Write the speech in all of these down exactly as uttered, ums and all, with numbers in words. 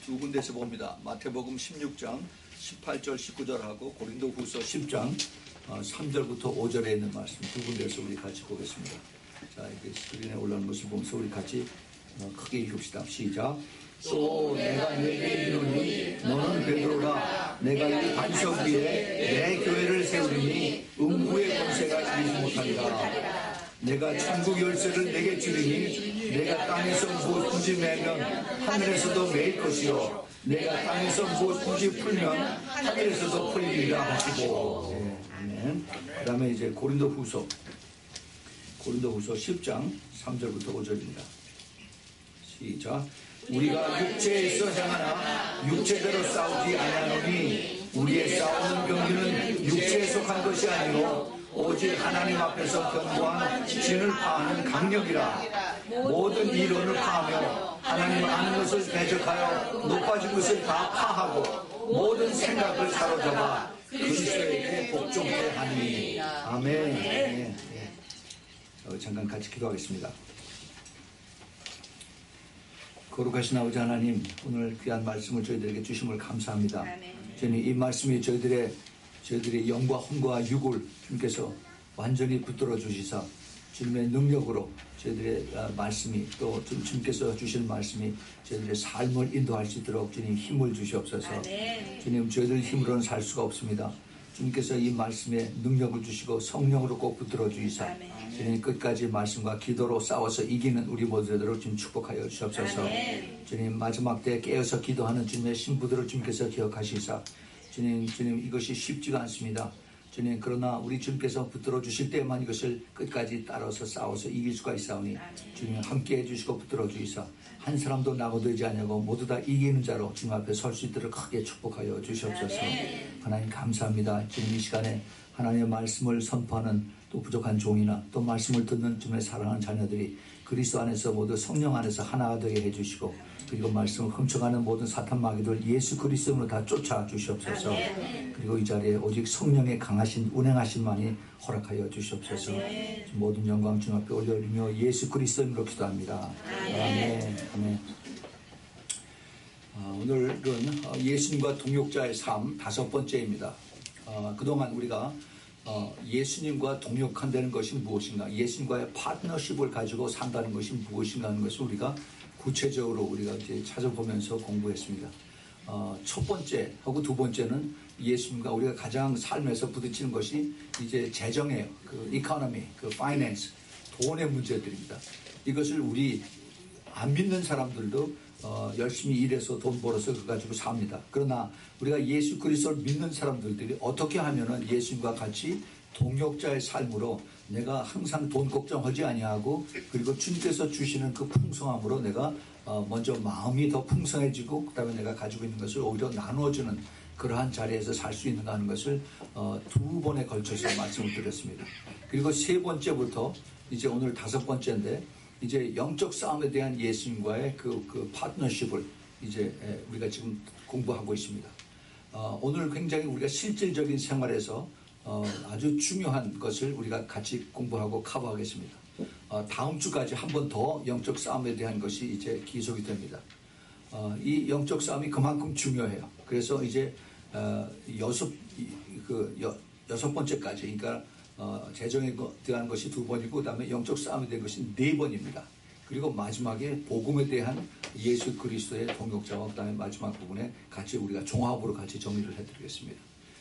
두 군데서 봅니다. 마태복음 십육 장 십팔 절 십구 절하고 고린도후서 십 장 삼 절부터 오 절에 있는 말씀 두 군데서 우리 같이 보겠습니다. 자, 이렇게 스크린에 올라오는 것을 보면서 우리 같이 크게 읽읍시다. 시작. 또 내가 네게 이르노니 너는 베드로라. 내가 이 반석 위에 내 교회를 세우리니 음부의 권세가 이기지 못하리라. 내가 천국 열쇠를 내게 주리니 내가 땅에서 무엇든지 매면 하늘에서도 매일 것이요 내가 땅에서 무엇든지 풀면 하늘에서도 풀리리라 하시고. 네, 아멘. 그 다음에 이제 고린도후서 고린도후서 십 장 삼 절부터 오 절입니다. 시작. 우리가 육체에서 행하나 육체대로 싸우지 아니하노니 우리의 싸우는 경기는 육체에 속한 것이 아니요 오직 하나님 앞에서 견고한 진을 파하는 강력이라. 모든 이론을 파하며 하나님 아는 것을 대적하여 높아진 것을 다 파하고 모든 생각을 사로잡아 그리스도에게 복종케 하니. 아멘. 네. 네. 어, 잠깐 같이 기도하겠습니다. 거룩하신 아버지 하나님, 오늘 귀한 말씀을 저희들에게 주심을 감사합니다. 주님, 이 말씀이 저희들의 저희들의 영과 혼과 육을 주님께서 완전히 붙들어 주시사 주님의 능력으로 저희들의 말씀이 또 주님께서 주시는 말씀이 저희들의 삶을 인도할 수 있도록 주님 힘을 주시옵소서. 주님, 저희들 힘으로는 살 수가 없습니다. 주님께서 이 말씀에 능력을 주시고 성령으로 꼭 붙들어 주시사 주님 끝까지 말씀과 기도로 싸워서 이기는 우리 모두들을 주님 축복하여 주시옵소서. 주님, 마지막 때 깨어서 기도하는 주님의 신부들을 주님께서 기억하시사 주님, 주님 이것이 쉽지가 않습니다. 주님, 그러나 우리 주님께서 붙들어 주실 때만 이것을 끝까지 따라서 싸워서 이길 수가 있사오니 주님 함께 해주시고 붙들어 주시사 한 사람도 낙오되지 않냐고 모두 다 이기는 자로 주님 앞에 설 수 있도록 크게 축복하여 주시옵소서. 하나님 감사합니다. 주님, 이 시간에 하나님의 말씀을 선포하는 또 부족한 종이나 또 말씀을 듣는 주님의 사랑하는 자녀들이 그리스도 안에서 모두 성령 안에서 하나가 되게 해주시고 그리고 말씀을 훔쳐가는 모든 사탄 마귀들 예수 그리스도로 다 쫓아 주시옵소서. 그리고 이 자리에 오직 성령의 강하신 운행하심만이 허락하여 주시옵소서. 모든 영광 주님 앞에 올려드리며 예수 그리스도로 기도합니다. 아멘. 아멘. 어, 오늘은 예수님과 동역자의 삶 다섯 번째입니다. 어, 그동안 우리가 어, 예수님과 동역한다는 것이 무엇인가, 예수님과의 파트너십을 가지고 산다는 것이 무엇인가 하는 것을 우리가 구체적으로 우리가 이제 찾아보면서 공부했습니다. 어, 첫 번째 하고 두 번째는 예수님과 우리가 가장 삶에서 부딪히는 것이 이제 재정이에요. 그 이코노미, 그 파이낸스, 돈의 문제들입니다. 이것을 우리 안 믿는 사람들도 어, 열심히 일해서 돈 벌어서 그거 가지고 삽니다. 그러나 우리가 예수 그리스도를 믿는 사람들이 어떻게 하면은 예수님과 같이 동역자의 삶으로 내가 항상 돈 걱정하지 아니하고 그리고 주님께서 주시는 그 풍성함으로 내가 어, 먼저 마음이 더 풍성해지고 그 다음에 내가 가지고 있는 것을 오히려 나누어주는 그러한 자리에서 살 수 있는가 하는 것을 어, 두 번에 걸쳐서 말씀을 드렸습니다. 그리고 세 번째부터 이제 오늘 다섯 번째인데 이제 영적 싸움에 대한 예수님과의 그, 그 파트너십을 이제 우리가 지금 공부하고 있습니다. 어, 오늘 굉장히 우리가 실질적인 생활에서 어, 아주 중요한 것을 우리가 같이 공부하고 커버하겠습니다. 어, 다음 주까지 한 번 더 영적 싸움에 대한 것이 이제 기속이 됩니다. 어, 이 영적 싸움이 그만큼 중요해요. 그래서 이제 어, 여섯 그 여, 여섯 번째까지 그러니까 어, 재정에 대한 것이 두 번이고 그 다음에 영적 싸움에 대한 것이 네 번입니다. 그리고 마지막에 복음에 대한 예수 그리스도의 동역자와 그 다음에 마지막 부분에 같이 우리가 종합으로 같이 정리를 해드리겠습니다.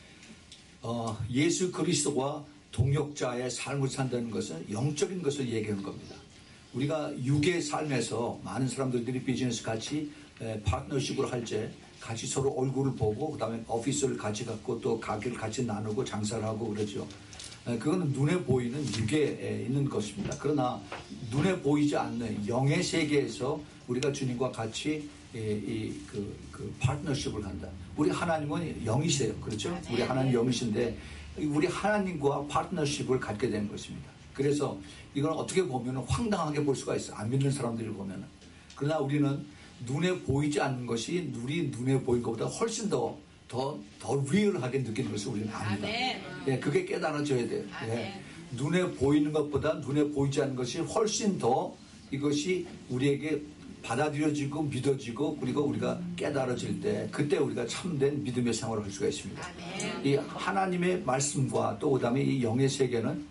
어, 예수 그리스도와 동역자의 삶을 산다는 것은 영적인 것을 얘기하는 겁니다. 우리가 육의 삶에서 많은 사람들이 비즈니스 같이 에, 파트너십으로 할 때 같이 서로 얼굴을 보고 그 다음에 오피스를 같이 갖고 또 가게를 같이 나누고 장사를 하고 그러죠. 그거는 눈에 보이는 육에 있는 것입니다. 그러나 눈에 보이지 않는 영의 세계에서 우리가 주님과 같이 이 그 그 파트너십을 한다. 우리 하나님은 영이세요, 그렇죠? 우리 하나님 영이신데 우리 하나님과 파트너십을 갖게 된 것입니다. 그래서 이건 어떻게 보면 황당하게 볼 수가 있어요. 안 믿는 사람들이 보면은. 그러나 우리는 눈에 보이지 않는 것이 우리 눈에 보인 것보다 훨씬 더 더, 더 리얼하게 느끼는 것을 우리는 압니다. 예, 그게 깨달아져야 돼요. 예, 눈에 보이는 것보다 눈에 보이지 않는 것이 훨씬 더 이것이 우리에게 받아들여지고 믿어지고 그리고 우리가 깨달아질 때 그때 우리가 참된 믿음의 생활을 할 수가 있습니다. 이 하나님의 말씀과 또 그다음에 이 영의 세계는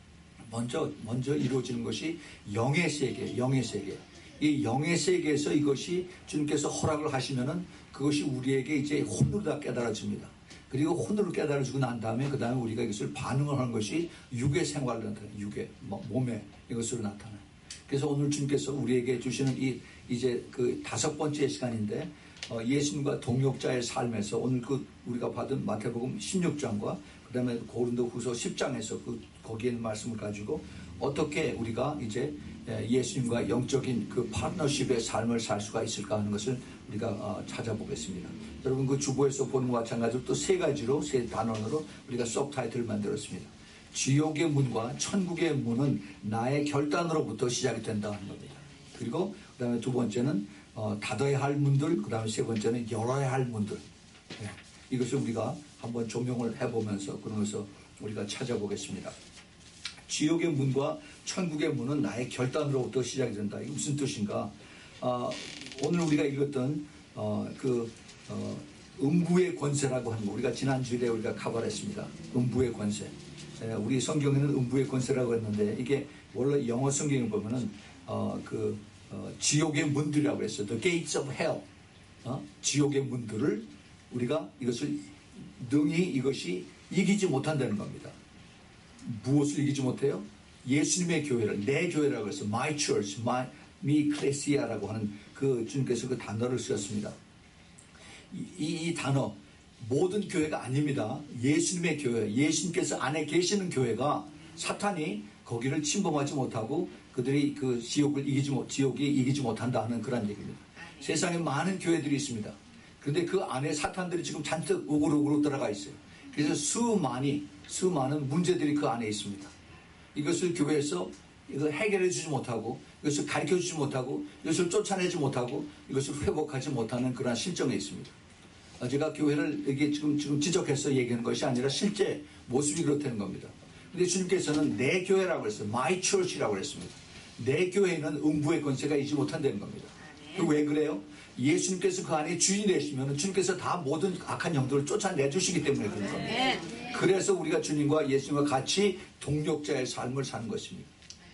먼저 먼저 이루어지는 것이 영의 세계, 영의 세계. 이 영의 세계에서 이것이 주님께서 허락을 하시면은 그것이 우리에게 이제 혼으로 다 깨달아집니다. 그리고 혼으로 깨달아지고 난 다음에 그 다음에 우리가 이것을 반응을 하는 것이 육의 생활로 나타나요. 육의 몸에 이것으로 나타나요. 그래서 오늘 주님께서 우리에게 주시는 이 이제 그 다섯 번째 시간인데 어, 예수님과 동역자의 삶에서 오늘 그 우리가 받은 마태복음 십육 장과 그 다음에 고린도후서 십 장에서 그 거기에 있는 말씀을 가지고 어떻게 우리가 이제 예수님과 영적인 그 파트너십의 삶을 살 수가 있을까 하는 것을 우리가 어, 찾아보겠습니다. 여러분 그 주보에서 보는 것과 마찬가지로 또 세 가지로 세 단원으로 우리가 서브타이틀을 만들었습니다. 지옥의 문과 천국의 문은 나의 결단으로부터 시작이 된다 하는 겁니다. 그리고 그 다음에 두 번째는 어, 닫아야 할 문들, 그 다음에 세 번째는 열어야 할 문들. 네. 이것을 우리가 한번 조명을 해보면서 그러면서 우리가 찾아보겠습니다. 지옥의 문과 천국의 문은 나의 결단으로부터 시작이 된다. 이게 무슨 뜻인가? 어, 오늘 우리가 읽었던 어, 그 어, 음부의 권세라고 하는 거 우리가 지난주에 우리가 커버했습니다. 음부의 권세. 에, 우리 성경에는 음부의 권세라고 했는데 이게 원래 영어 성경을 보면은 어, 그 어, 지옥의 문들이라고 했어요. The gates of hell. 어? 지옥의 문들을 우리가 이것을 능히 이것이 이기지 못한다는 겁니다. 무엇을 이기지 못해요? 예수님의 교회를, 내 교회라고 해서 my church, my, me ecclesia라고 하는 그 주님께서 그 단어를 쓰셨습니다. 이, 이, 이 단어 모든 교회가 아닙니다. 예수님의 교회, 예수님께서 안에 계시는 교회가 사탄이 거기를 침범하지 못하고 그들이 그 지옥을 이기지 못, 지옥이 이기지 못한다 하는 그런 얘기입니다. 세상에 많은 교회들이 있습니다. 그런데 그 안에 사탄들이 지금 잔뜩 우글우글 들어가 있어요. 그래서 수많이 수많은 문제들이 그 안에 있습니다. 이것을 교회에서 이거 해결해 주지 못하고 이것을 가르쳐 주지 못하고 이것을 쫓아내지 못하고 이것을 회복하지 못하는 그런 실정에 있습니다. 제가 교회를 이게 지금 지금 지적해서 얘기하는 것이 아니라 실제 모습이 그렇다는 겁니다. 근데 주님께서는 내 교회라고 했어요. My church라고 했습니다. 내 교회는 음부의 권세가 이지 못한다는 겁니다. 그 왜 그래요? 예수님께서 그 안에 주인이 되시면 주님께서 다 모든 악한 영들을 쫓아내 주시기 때문에 그런 겁니다. 그래서 우리가 주님과 예수님과 같이 동력자의 삶을 사는 것입니다.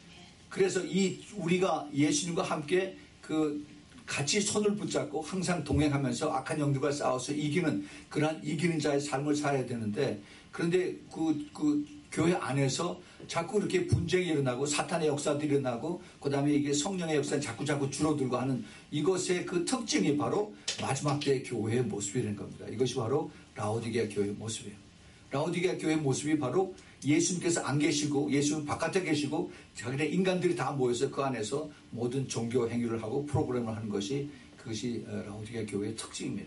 그래서 이 우리가 예수님과 함께 그 같이 손을 붙잡고 항상 동행하면서 악한 영들과 싸워서 이기는 그러한 이기는 자의 삶을 살아야 되는데 그런데 그, 그 교회 안에서 자꾸 이렇게 분쟁이 일어나고 사탄의 역사도 일어나고 그 다음에 이게 성령의 역사는 자꾸 자꾸 줄어들고 하는 이것의 그 특징이 바로 마지막 때의 교회의 모습이라는 겁니다. 이것이 바로 라오디게아 교회의 모습이에요. 라오디게아 교회의 모습이 바로 예수님께서 안 계시고 예수님 바깥에 계시고 자기네 인간들이 다 모여서 그 안에서 모든 종교 행위를 하고 프로그램을 하는 것이 그것이 라오디게아 교회의 특징입니다.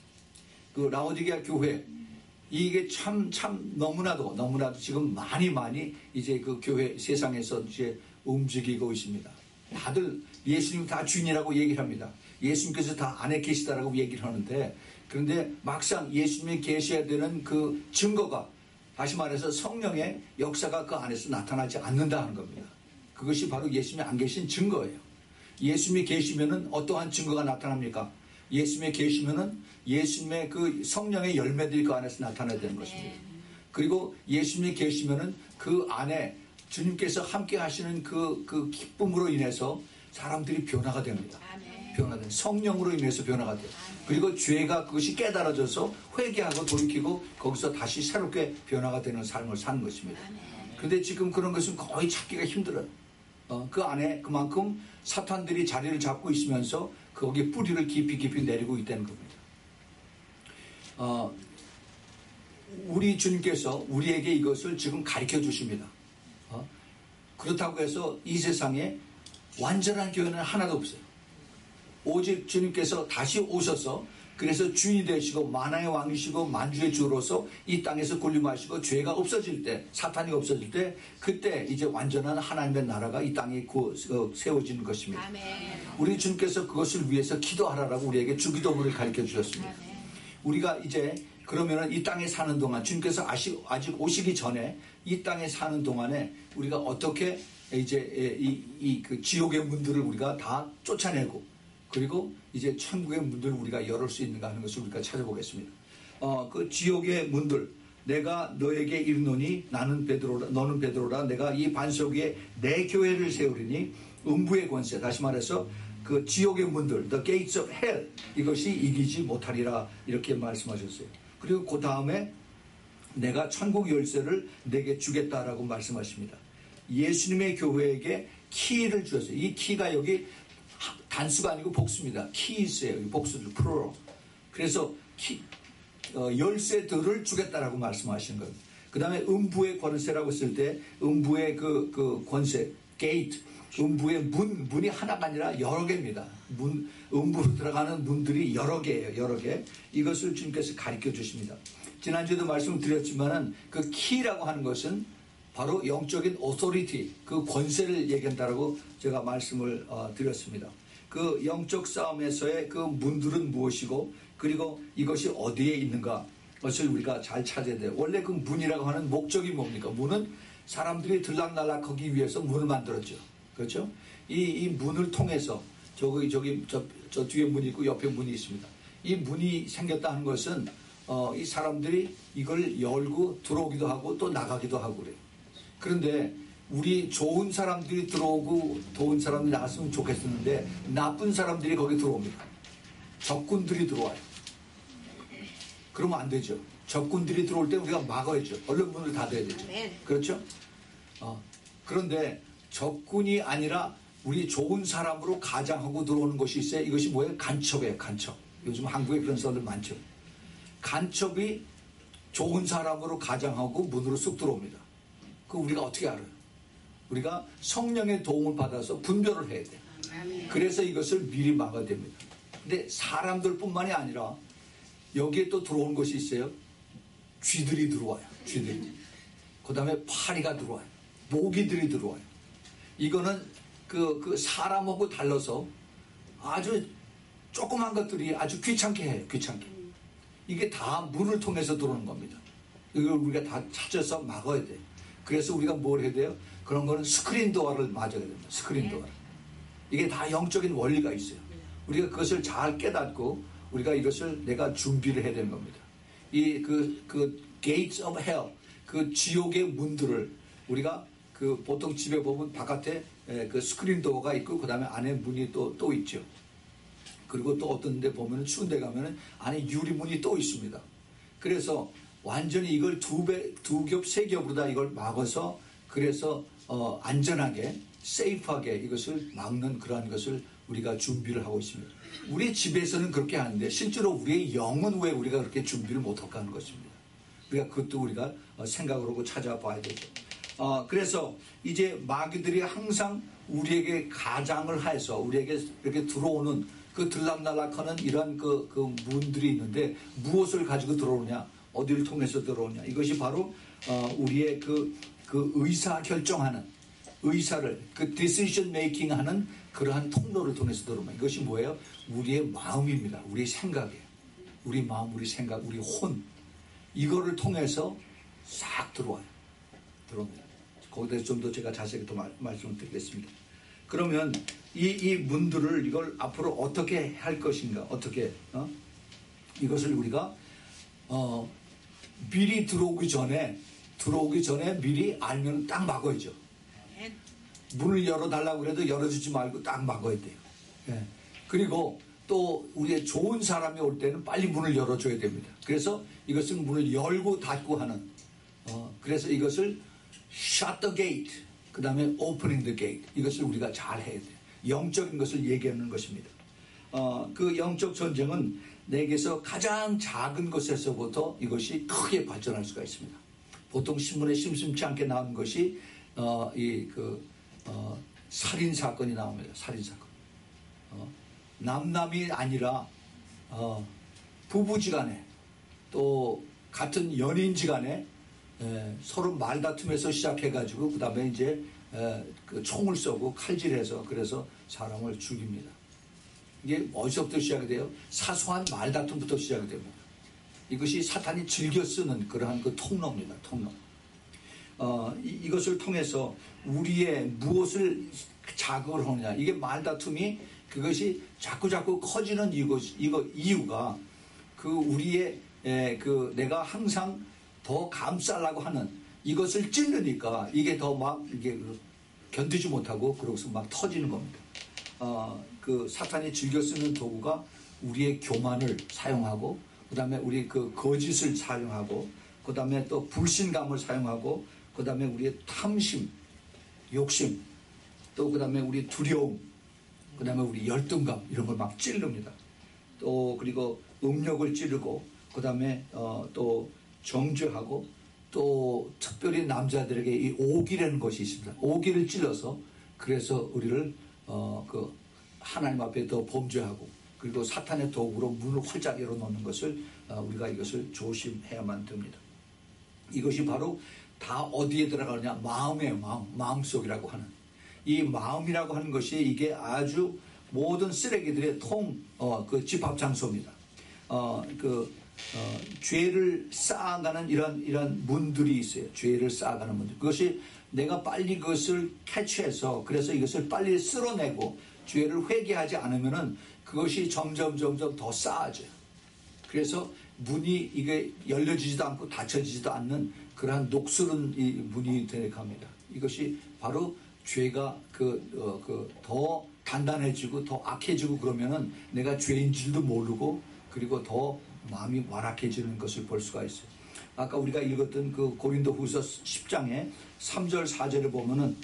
그 라오디게아 교회 이게 참, 참, 너무나도, 너무나도 지금 많이, 많이 이제 그 교회 세상에서 이제 움직이고 있습니다. 다들 예수님 다 주인이라고 얘기를 합니다. 예수님께서 다 안에 계시다라고 얘기를 하는데, 그런데 막상 예수님이 계셔야 되는 그 증거가, 다시 말해서 성령의 역사가 그 안에서 나타나지 않는다 하는 겁니다. 그것이 바로 예수님이 안 계신 증거예요. 예수님이 계시면은 어떠한 증거가 나타납니까? 예수님이 계시면은 예수님의 그 성령의 열매들이 그 안에서 나타나야 되는 것입니다. 그리고 예수님이 계시면은 그 안에 주님께서 함께 하시는 그, 그 기쁨으로 인해서 사람들이 변화가 됩니다. 변화된 성령으로 인해서 변화가 돼요. 그리고 죄가 그것이 깨달아져서 회개하고 돌이키고 거기서 다시 새롭게 변화가 되는 삶을 사는 것입니다. 그런데 지금 그런 것은 거의 찾기가 힘들어요. 어, 그 안에 그만큼 사탄들이 자리를 잡고 있으면서 거기에 뿌리를 깊이 깊이 내리고 있다는 겁니다. 어, 우리 주님께서 우리에게 이것을 지금 가르쳐 주십니다. 어? 그렇다고 해서 이 세상에 완전한 교회는 하나도 없어요. 오직 주님께서 다시 오셔서 그래서 주인이 되시고 만왕의 왕이시고 만주의 주로서 이 땅에서 군림하시고 죄가 없어질 때 사탄이 없어질 때 그때 이제 완전한 하나님의 나라가 이 땅에 세워지는 것입니다. 아멘. 우리 주님께서 그것을 위해서 기도하라라고 우리에게 주기도문을 가르쳐 주셨습니다. 아멘. 우리가 이제 그러면은 이 땅에 사는 동안 주님께서 아직, 아직 오시기 전에 이 땅에 사는 동안에 우리가 어떻게 이제 이, 이 그 지옥의 문들을 우리가 다 쫓아내고 그리고 이제 천국의 문들을 우리가 열을 수 있는가 하는 것을 우리가 찾아보겠습니다. 어, 그 지옥의 문들, 내가 너에게 이르노니 나는 베드로라, 너는 베드로라. 내가 이 반석 위에 내 교회를 세우리니 음부의 권세, 다시 말해서 그 지옥의 문들, the gates of hell, 이것이 이기지 못하리라, 이렇게 말씀하셨어요. 그리고 그 다음에 내가 천국 열쇠를 내게 주겠다라고 말씀하십니다. 예수님의 교회에게 키를 주었어요. 이 키가 여기 단수가 아니고 복수입니다. 키스예요. 복수들, 프로로. 그래서 키, 어, 열쇠들을 주겠다라고 말씀하시는 거예요. 그 다음에 음부의 권세라고 했을 때 음부의 그, 그 권세, 게이트, 음부의 문, 문이 하나가 아니라 여러 개입니다. 문, 음부로 들어가는 문들이 여러 개예요. 여러 개. 이것을 주님께서 가르쳐 주십니다. 지난주에도 말씀을 드렸지만은 그 키라고 하는 것은 바로 영적인 오토리티, 그 권세를 얘기한다라고 제가 말씀을 어, 드렸습니다. 그 영적 싸움에서의 그 문들은 무엇이고, 그리고 이것이 어디에 있는가, 것을 우리가 잘 찾아야 돼요. 원래 그 문이라고 하는 목적이 뭡니까? 문은 사람들이 들락날락하기 위해서 문을 만들었죠. 그렇죠? 이, 이 문을 통해서 저기 저기 저, 저 뒤에 문이 있고 옆에 문이 있습니다. 이 문이 생겼다는 것은 어, 이 사람들이 이걸 열고 들어오기도 하고 또 나가기도 하고 그래요. 그런데 우리 좋은 사람들이 들어오고 좋은 사람들이 나갔으면 좋겠었는데 나쁜 사람들이 거기 들어옵니다. 적군들이 들어와요. 그러면 안 되죠. 적군들이 들어올 때 우리가 막아야죠. 얼른 문을 닫아야 되죠. 그렇죠? 어, 그런데 적군이 아니라 우리 좋은 사람으로 가장하고 들어오는 것이 있어요. 이것이 뭐예요? 간첩이에요. 간첩. 요즘 한국에 그런 사람들 많죠. 간첩이 좋은 사람으로 가장하고 문으로 쑥 들어옵니다. 그 우리가 어떻게 알아요? 우리가 성령의 도움을 받아서 분별을 해야 돼요. 그래서 이것을 미리 막아야 됩니다. 근데 사람들뿐만이 아니라 여기에 또 들어온 것이 있어요. 쥐들이 들어와요. 쥐들이. 그 다음에 파리가 들어와요. 모기들이 들어와요. 이거는 그, 그 사람하고 달라서 아주 조그만 것들이 아주 귀찮게 해요. 귀찮게. 이게 다 문을 통해서 들어오는 겁니다. 이걸 우리가 다 찾아서 막아야 돼요. 그래서 우리가 뭘 해야 돼요? 그런 거는 스크린 도어를 맞아야 됩니다. 스크린 도어. 이게 다 영적인 원리가 있어요. 우리가 그것을 잘 깨닫고 우리가 이것을 내가 준비를 해야 되는 겁니다. 이 그 그 gates of hell, 그 지옥의 문들을 우리가 그 보통 집에 보면 바깥에 그 스크린 도어가 있고 그 다음에 안에 문이 또 또 있죠. 그리고 또 어떤 데 보면 추운 데 가면은 안에 유리문이 또 있습니다. 그래서 완전히 이걸 두 배, 두 겹, 세 겹으로 다 이걸 막아서 그래서 어, 안전하게, 세이프하게 이것을 막는 그러한 것을 우리가 준비를 하고 있습니다. 우리 집에서는 그렇게 하는데 실제로 우리의 영은 왜 우리가 그렇게 준비를 못할까 하는 것입니다. 우리가 그것도 우리가 생각을 하고 찾아봐야 되죠. 어, 그래서 이제 마귀들이 항상 우리에게 가장을 해서 우리에게 이렇게 들어오는 그 들락날락하는 이런 그, 그 문들이 있는데 무엇을 가지고 들어오냐, 어디를 통해서 들어오냐, 이것이 바로 어, 우리의 그, 그 의사 결정하는 의사를 그 decision making 하는 그러한 통로를 통해서 들어오면 이것이 뭐예요? 우리의 마음입니다. 우리의 생각이에요. 우리 마음, 우리 생각, 우리 혼, 이거를 통해서 싹 들어와요. 들어옵니다. 거기에 좀 더 제가 자세히 또 말, 말씀을 드리겠습니다. 그러면 이, 이 문들을 이걸 앞으로 어떻게 할 것인가, 어떻게 어? 이것을 우리가 어, 미리 들어오기 전에 들어오기 전에 미리 알면 딱 막아야죠. 문을 열어달라고 그래도 열어주지 말고 딱 막아야 돼요. 예. 그리고 또 우리의 좋은 사람이 올 때는 빨리 문을 열어줘야 됩니다. 그래서 이것은 문을 열고 닫고 하는 어, 그래서 이것을 shut the gate, 그 다음에 opening the gate, 이것을 우리가 잘 해야 돼요. 영적인 것을 얘기하는 것입니다. 어, 그 영적 전쟁은 내게서 가장 작은 것에서부터 이것이 크게 발전할 수가 있습니다. 보통 신문에 심심치 않게 나오는 것이 어, 이 그 어, 살인 사건이 나옵니다. 살인 사건. 어, 남남이 아니라 어, 부부지간에 또 같은 연인지간에 에, 서로 말다툼에서 시작해가지고 그 다음에 이제 에, 그 총을 쏘고 칼질해서 그래서 사람을 죽입니다. 이게 어디서부터 시작이 돼요? 사소한 말다툼부터 시작이 됩니다. 이것이 사탄이 즐겨 쓰는 그러한 그 통로입니다. 통로. 어, 이, 이것을 통해서 우리의 무엇을 자극을 하느냐. 이게 말다툼이 그것이 자꾸 자꾸 커지는 이거, 이거 이유가 그 우리의 에, 그 내가 항상 더 감싸려고 하는 이것을 찌르니까 이게 더 막 이게 견디지 못하고 그러고서 막 터지는 겁니다. 어, 그 사탄이 즐겨 쓰는 도구가 우리의 교만을 사용하고, 그 다음에 우리 그 거짓을 사용하고, 그 다음에 또 불신감을 사용하고, 그 다음에 우리의 탐심, 욕심, 또 그 다음에 우리 두려움, 그 다음에 우리 열등감, 이런 걸 막 찌릅니다. 또 그리고 음욕을 찌르고, 그 다음에 어, 또 정죄하고, 또 특별히 남자들에게 이 오기라는 것이 있습니다. 오기를 찔러서 그래서 우리를 어, 그 하나님 앞에 더 범죄하고, 그리고 사탄의 도구로 문을 활짝 열어놓는 것을 어, 우리가 이것을 조심해야만 됩니다. 이것이 바로 다 어디에 들어가느냐? 마음이에요. 마음, 마음속이라고 하는 이 마음이라고 하는 것이 이게 아주 모든 쓰레기들의 통, 어, 그 집합 장소입니다. 어, 그 어, 죄를 쌓아가는 이런 이런 문들이 있어요. 죄를 쌓아가는 문들. 그것이 내가 빨리 그것을 캐치해서 그래서 이것을 빨리 쓸어내고 죄를 회개하지 않으면은 그것이 점점 점점 더 쌓아져요. 그래서 문이 이게 열려지지도 않고 닫혀지지도 않는 그러한 녹슬은 이 문이 되어갑니다. 이것이 바로 죄가 그, 어, 그 더 단단해지고 더 악해지고 그러면은 내가 죄인 줄도 모르고 그리고 더 마음이 완악해지는 것을 볼 수가 있어요. 아까 우리가 읽었던 그 고린도후서 십 장에 삼 절 사 절을 보면은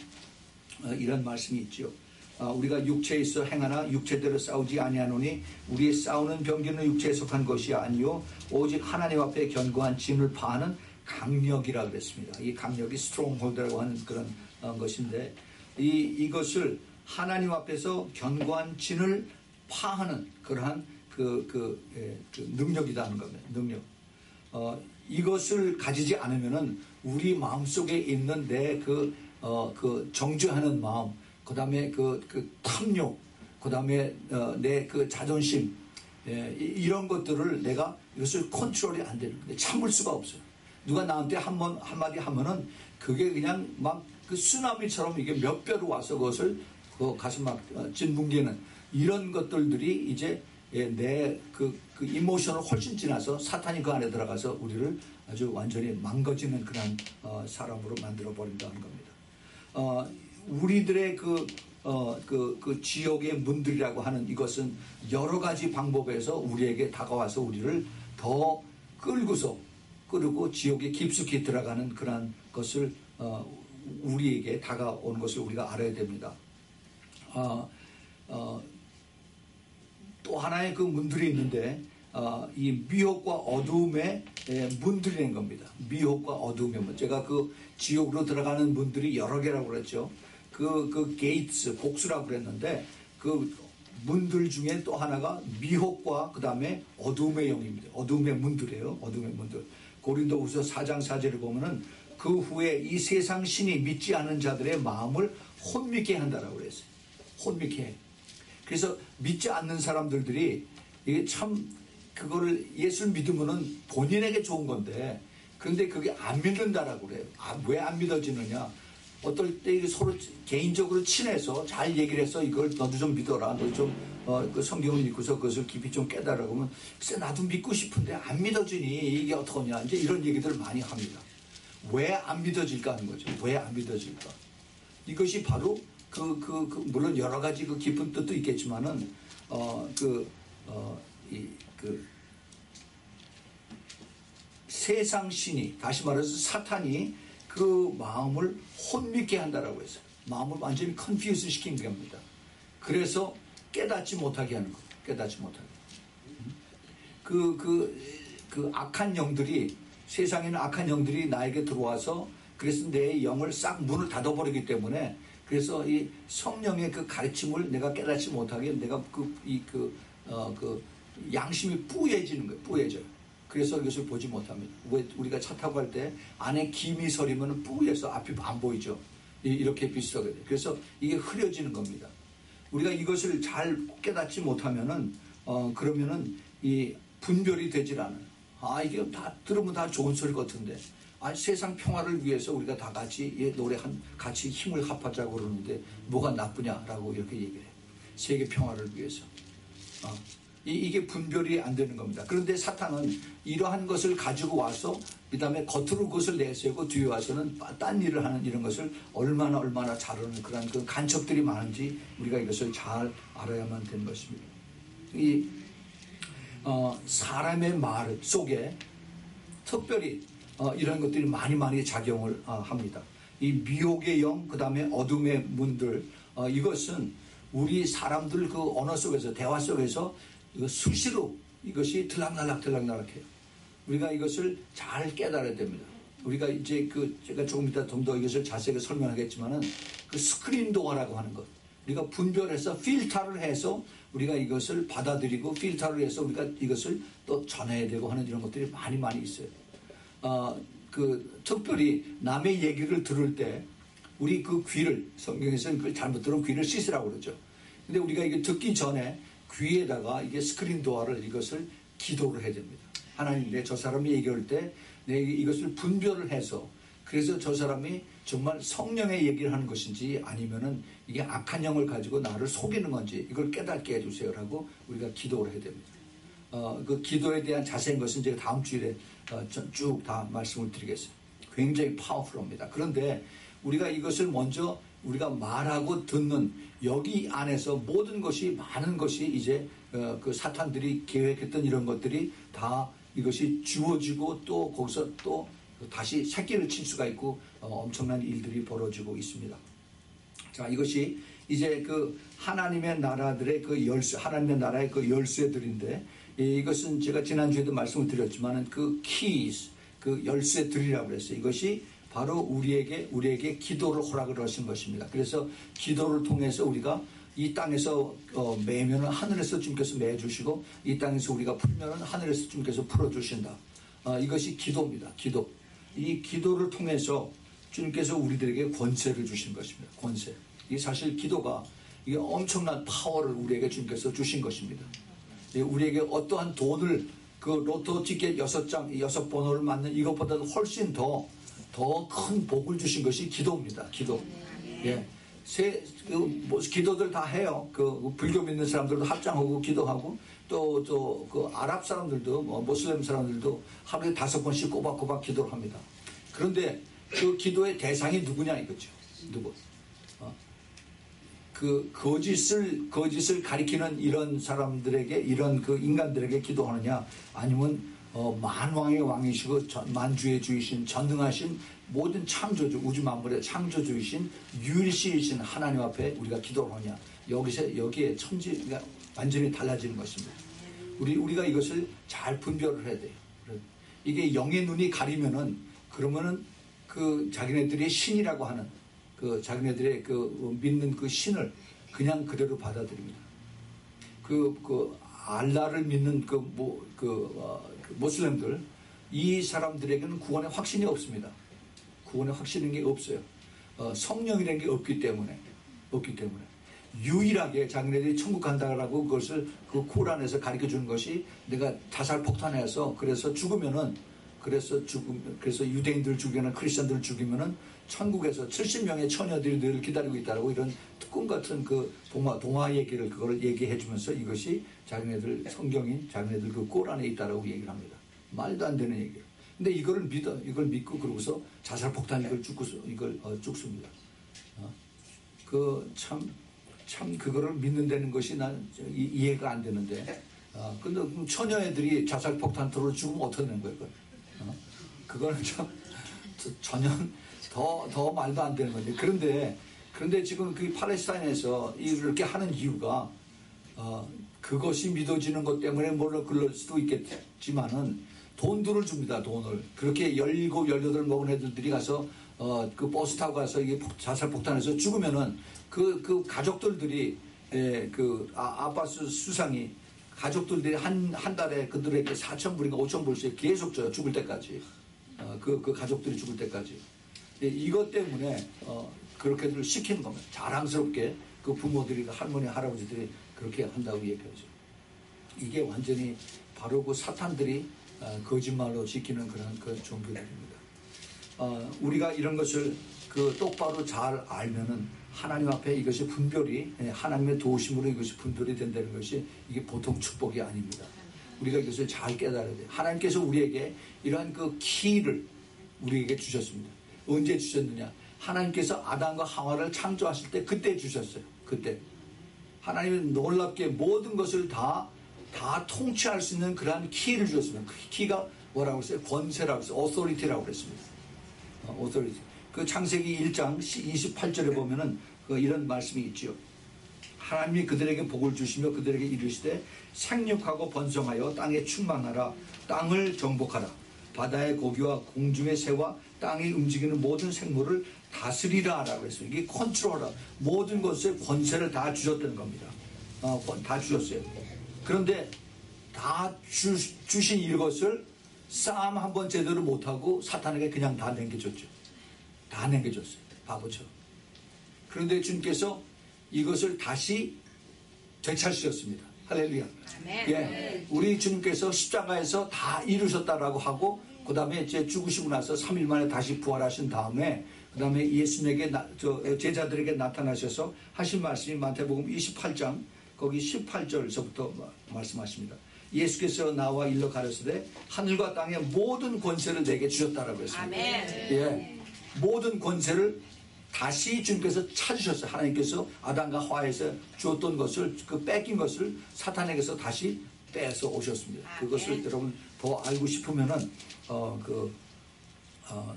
이런 말씀이 있죠. 우리가 육체에 있어 행하나 육체대로 싸우지 아니하노니 우리의 싸우는 병기는 육체에 속한 것이 아니요 오직 하나님 앞에 견고한 진을 파하는 강력이라 그랬습니다. 이 강력이 스트롱홀드라고 하는 그런 것인데 이 이것을 하나님 앞에서 견고한 진을 파하는 그러한 그, 그, 예, 그 능력이라는 겁니다. 능력. 어, 이것을 가지지 않으면은 우리 마음속에 있는 내 그, 어, 그 정죄하는 마음, 그 다음에 그, 그 탐욕, 그 다음에 어, 내 그 자존심, 예, 이런 것들을 내가 이것을 컨트롤이 안 되는 거예요. 참을 수가 없어요. 누가 나한테 한 번, 한마디 하면은 그게 그냥 막 그 쓰나미처럼 이게 몇 배로 와서 그것을 그 가슴 막 짓뭉개는 이런 것들들이 이제 예, 내 그, 그 이모션을 훨씬 지나서 사탄이 그 안에 들어가서 우리를 아주 완전히 망가지는 그런 어, 사람으로 만들어 버린다는 겁니다. 어, 우리들의 그, 어, 그, 그 지옥의 문들이라고 하는 이것은 여러 가지 방법에서 우리에게 다가와서 우리를 더 끌고서 끌고 지옥에 깊숙이 들어가는 그런 것을 어, 우리에게 다가오는 것을 우리가 알아야 됩니다. 어, 어, 또 하나의 그 문들이 있는데 어, 이 미혹과 어두움의 에, 문들이라는 겁니다. 미혹과 어두움의 문. 제가 그 지옥으로 들어가는 문들이 여러 개라고 그랬죠. 그, 그 게이츠, 복수라고 그랬는데 그 문들 중에 또 하나가 미혹과 그 다음에 어두움의 영입니다. 어두움의 문들이에요. 어두움의 문들. 고린도후서 사 장 사 절을 보면은 그 후에 이 세상 신이 믿지 않은 자들의 마음을 혼미케 한다라고 그랬어요. 혼미케 해. 그래서 믿지 않는 사람들이 이게 참 그거를 예수를 믿으면은 본인에게 좋은 건데 그런데 그게 안 믿는다라고 그래요. 아, 왜 안 믿어지느냐? 어떨 때 서로 개인적으로 친해서 잘 얘기를 해서 이걸 너도 좀 믿어라. 너 좀 어, 그 성경을 읽고서 그것을 깊이 좀 깨달아 보면 글쎄 나도 믿고 싶은데 안 믿어지니 이게 어떡하냐. 이제 이런 얘기들을 많이 합니다. 왜 안 믿어질까 하는 거죠. 왜 안 믿어질까? 이것이 바로 그, 그, 그, 물론 여러 가지 그 깊은 뜻도 있겠지만은, 어, 그, 어, 이, 그, 세상 신이, 다시 말해서 사탄이 그 마음을 혼미케 한다라고 했어요. 마음을 완전히 컨퓨즈 시킨 겁니다. 그래서 깨닫지 못하게 하는 거예요. 깨닫지 못하게. 그, 그, 그 악한 영들이, 세상에는 악한 영들이 나에게 들어와서 그래서 내 영을 싹 문을 닫아버리기 때문에 그래서 이 성령의 그 가르침을 내가 깨닫지 못하게 내가 그, 이, 그, 어, 그 양심이 뿌얘지는 거예요. 뿌얘져요. 그래서 이것을 보지 못합니다. 왜 우리가 차 타고 갈 때 안에 김이 서리면 뿌얘서 앞이 안 보이죠. 이렇게 비슷하게 돼요. 그래서 이게 흐려지는 겁니다. 우리가 이것을 잘 깨닫지 못하면은, 어, 그러면은 이 분별이 되질 않아요. 아, 이게 다 들으면 다 좋은 소리 같은데. 아, 세상 평화를 위해서 우리가 다 같이 예, 노래 한 같이 힘을 합하자고 그러는데 뭐가 나쁘냐라고 이렇게 얘기를 해요. 세계 평화를 위해서. 어, 이, 이게 분별이 안 되는 겁니다. 그런데 사탄은 이러한 것을 가지고 와서 그 다음에 겉으로 그것을 내세우고 뒤에 와서는 딴 일을 하는 이런 것을 얼마나 얼마나 잘하는 그런 그 간첩들이 많은지 우리가 이것을 잘 알아야만 되는 것입니다. 이 어, 사람의 말 속에 특별히 어, 이런 것들이 많이 많이 작용을 어, 합니다. 이 미혹의 영, 그 다음에 어둠의 문들, 어, 이것은 우리 사람들 그 언어 속에서, 대화 속에서 이거 수시로 이것이 들락날락 들락날락해요. 우리가 이것을 잘 깨달아야 됩니다. 우리가 이제 그 제가 조금 이따 좀 더 이것을 자세하게 설명하겠지만은 그 스크린 도어라고 하는 것, 우리가 분별해서 필터를 해서 우리가 이것을 받아들이고 필터를 해서 우리가 이것을 또 전해야 되고 하는 이런 것들이 많이 많이 있어요. 어, 그 특별히 남의 얘기를 들을 때 우리 그 귀를, 성경에서는 그걸 잘못 들으면 귀를 씻으라고 그러죠. 근데 우리가 이게 듣기 전에 귀에다가 이게 스크린 도어를 이것을 기도를 해야 됩니다. 하나님, 내 저 사람이 얘기할 때 내 이것을 분별을 해서, 그래서 저 사람이 정말 성령의 얘기를 하는 것인지 아니면은 이게 악한 영을 가지고 나를 속이는 건지 이걸 깨닫게 해주세요라고 우리가 기도를 해야 됩니다. 어, 그 기도에 대한 자세한 것은 제가 다음 주일에 어, 쭉 다 말씀을 드리겠습니다. 굉장히 파워풀합니다. 그런데 우리가 이것을 먼저 우리가 말하고 듣는 여기 안에서 모든 것이, 많은 것이 이제 어, 그 사탄들이 계획했던 이런 것들이 다 이것이 주어지고 또 거기서 또 다시 새끼를 칠 수가 있고 어, 엄청난 일들이 벌어지고 있습니다. 자, 이것이 이제 그 하나님의 나라들의 그 열쇠, 하나님의 나라의 그 열쇠들인데, 이것은 제가 지난주에도 말씀을 드렸지만은 그 keys, 그 열쇠들이라고 그랬어요. 이것이 바로 우리에게, 우리에게 기도를 허락을 하신 것입니다. 그래서 기도를 통해서 우리가 이 땅에서 어, 매면은 하늘에서 주님께서 매주시고, 이 땅에서 우리가 풀면은 하늘에서 주님께서 풀어주신다. 어, 이것이 기도입니다. 기도. 이 기도를 통해서 주님께서 우리들에게 권세를 주신 것입니다. 권세. 이 사실 기도가 이게 엄청난 파워를 우리에게 주님께서 주신 것입니다. 우리에게 어떠한 돈을, 그 로또 티켓 여섯 장, 여섯 번호를 맞는 이것보다도 훨씬 더, 더 큰 복을 주신 것이 기도입니다. 기도. 예. 세, 그, 뭐, 기도들 다 해요. 그, 불교 믿는 사람들도 합장하고 기도하고, 또, 또, 그, 아랍 사람들도, 뭐, 모슬렘 사람들도 하루에 다섯 번씩 꼬박꼬박 기도를 합니다. 그런데 그 기도의 대상이 누구냐 이거죠. 누구? 어. 그, 거짓을, 거짓을 가리키는 이런 사람들에게, 이런 그 인간들에게 기도하느냐, 아니면, 어, 만왕의 왕이시고, 전, 만주의 주이신, 전능하신 모든 창조주, 우주 만물의 창조주이신 유일시이신 하나님 앞에 우리가 기도를 하냐. 여기서, 여기에 천지가 완전히 달라지는 것입니다. 우리, 우리가 이것을 잘 분별을 해야 돼요. 이게 영의 눈이 가리면은, 그러면은 그 자기네들의 신이라고 하는 그 자기네들의 그 믿는 그 신을 그냥 그대로 받아들입니다. 그, 그, 알라를 믿는 그, 뭐, 그, 어, 그 모슬렘들, 이 사람들에게는 구원의 확신이 없습니다. 구원의 확신이 없어요. 어, 성령이라는 게 없기 때문에, 없기 때문에. 유일하게 자기네들이 천국 간다라고 그것을 그 코란에서 가르쳐 주는 것이, 내가 자살 폭탄해서 그래서 죽으면은, 그래서 죽음, 그래서 유대인들 죽이거나 크리스천들 죽이면은 천국에서 칠십 명의 처녀들이 늘 기다리고 있다라고, 이런 꿈 같은 그 동화, 동화 얘기를 그걸 얘기해 주면서 이것이 자기네들 성경인 자기네들 그 꼴 안에 있다라고 얘기를 합니다. 말도 안 되는 얘기예요. 근데 이거를 믿어, 이걸 믿고 그러고서 자살 폭탄 이걸 죽고, 이걸 어, 죽습니다. 어? 그 참, 참 그거를 믿는다는 것이 난 이, 이해가 안 되는데, 어, 근데 처녀애들이 자살 폭탄 들어 죽으면 어떻게 되는 거예요, 그건? 어? 그거는 참 전혀 더, 더 말도 안 되는 건데. 그런데, 그런데 지금 그 팔레스타인에서 이렇게 하는 이유가, 어, 그것이 믿어지는 것 때문에 뭘로 그럴 수도 있겠지만은, 돈들을 줍니다, 돈을. 그렇게 열일곱, 열여덟 먹은 애들들이 가서, 어, 그 버스 타고 가서 이게 자살 폭탄에서 죽으면은, 그, 그 가족들들이, 예, 그, 아, 아바스 수상이, 가족들들이 한, 한 달에 그들에게 사천 불인가 오천 불씩 계속 줘요, 죽을 때까지. 어, 그, 그 가족들이 죽을 때까지. 예, 이것 때문에, 어, 그렇게들 시키는 겁니다. 자랑스럽게 그 부모들이, 그 할머니, 할아버지들이 그렇게 한다고 얘기하죠. 이게 완전히 바로 그 사탄들이 어, 거짓말로 지키는 그런 그 종교들입니다. 어, 우리가 이런 것을 그 똑바로 잘 알면은 하나님 앞에 이것이 분별이, 하나님의 도우심으로 이것이 분별이 된다는 것이 이게 보통 축복이 아닙니다. 우리가 이것을 잘 깨달아야 돼요. 하나님께서 우리에게 이러한 그 키를 우리에게 주셨습니다. 언제 주셨느냐? 하나님께서 아담과 하와를 창조하실 때 그때 주셨어요. 그때. 하나님은 놀랍게 모든 것을 다, 다 통치할 수 있는 그러한 키를 주셨습니다. 그 키가 뭐라고 했어요? 권세라고 했어요. authority라고 그랬습니다. 어, authority. 그 창세기 일 장 이십팔 절에 보면은 그 이런 말씀이 있지요. 하나님이 그들에게 복을 주시며 그들에게 이르시되 생육하고 번성하여 땅에 충만하라. 땅을 정복하라. 바다의 고기와 공중의 새와 땅에 움직이는 모든 생물을 다스리라 라고 했어요. 이게 컨트롤하라. 모든 것에 권세를 다 주셨다는 겁니다. 어, 다 주셨어요. 그런데 다 주, 주신 이것을 싸움 한번 제대로 못하고 사탄에게 그냥 다 남겨줬죠. 다 남겨줬어요. 바보처럼. 그런데 주님께서 이것을 다시 되찾으셨습니다. 할렐루야. 예, 우리 주님께서 십자가에서 다 이루셨다라고 하고 그 다음에 이제 죽으시고 나서 삼 일 만에 다시 부활하신 다음에 그 다음에 예수님에게 나, 저, 제자들에게 나타나셔서 하신 말씀이 마태복음 이십팔 장 거기 십팔 절에서부터 말씀하십니다. 예수께서 나와 일러 가르치되 하늘과 땅의 모든 권세를 내게 주셨다라고 했습니다. 아멘. 예, 모든 권세를 다시 주님께서 찾으셨어요. 하나님께서 아담과 하와에서 주었던 것을 그 뺏긴 것을 사탄에게서 다시 빼서 오셨습니다. 아멘. 그것을 여러분 더 알고 싶으면은 어그 어,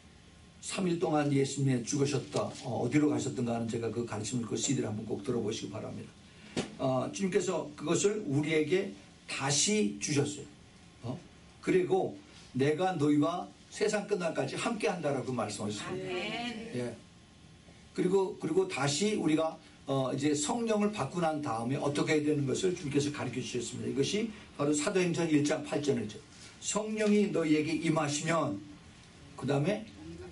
삼 일 동안 예수님이 죽으셨다 어, 어디로 가셨던가 하는 제가 그 가르침을 그 씨디를 한번 꼭 들어보시기 바랍니다. 어, 주님께서 그것을 우리에게 다시 주셨어요. 어? 그리고 내가 너희와 세상 끝날까지 함께 한다라고 말씀하셨습니다. 예. 그리고 그리고 다시 우리가 어 이제 성령을 받고 난 다음에 어떻게 해야 되는 것을 주님께서 가르쳐 주셨습니다. 이것이 바로 사도행전 일 장 팔 절이죠. 성령이 너희에게 임하시면 그 다음에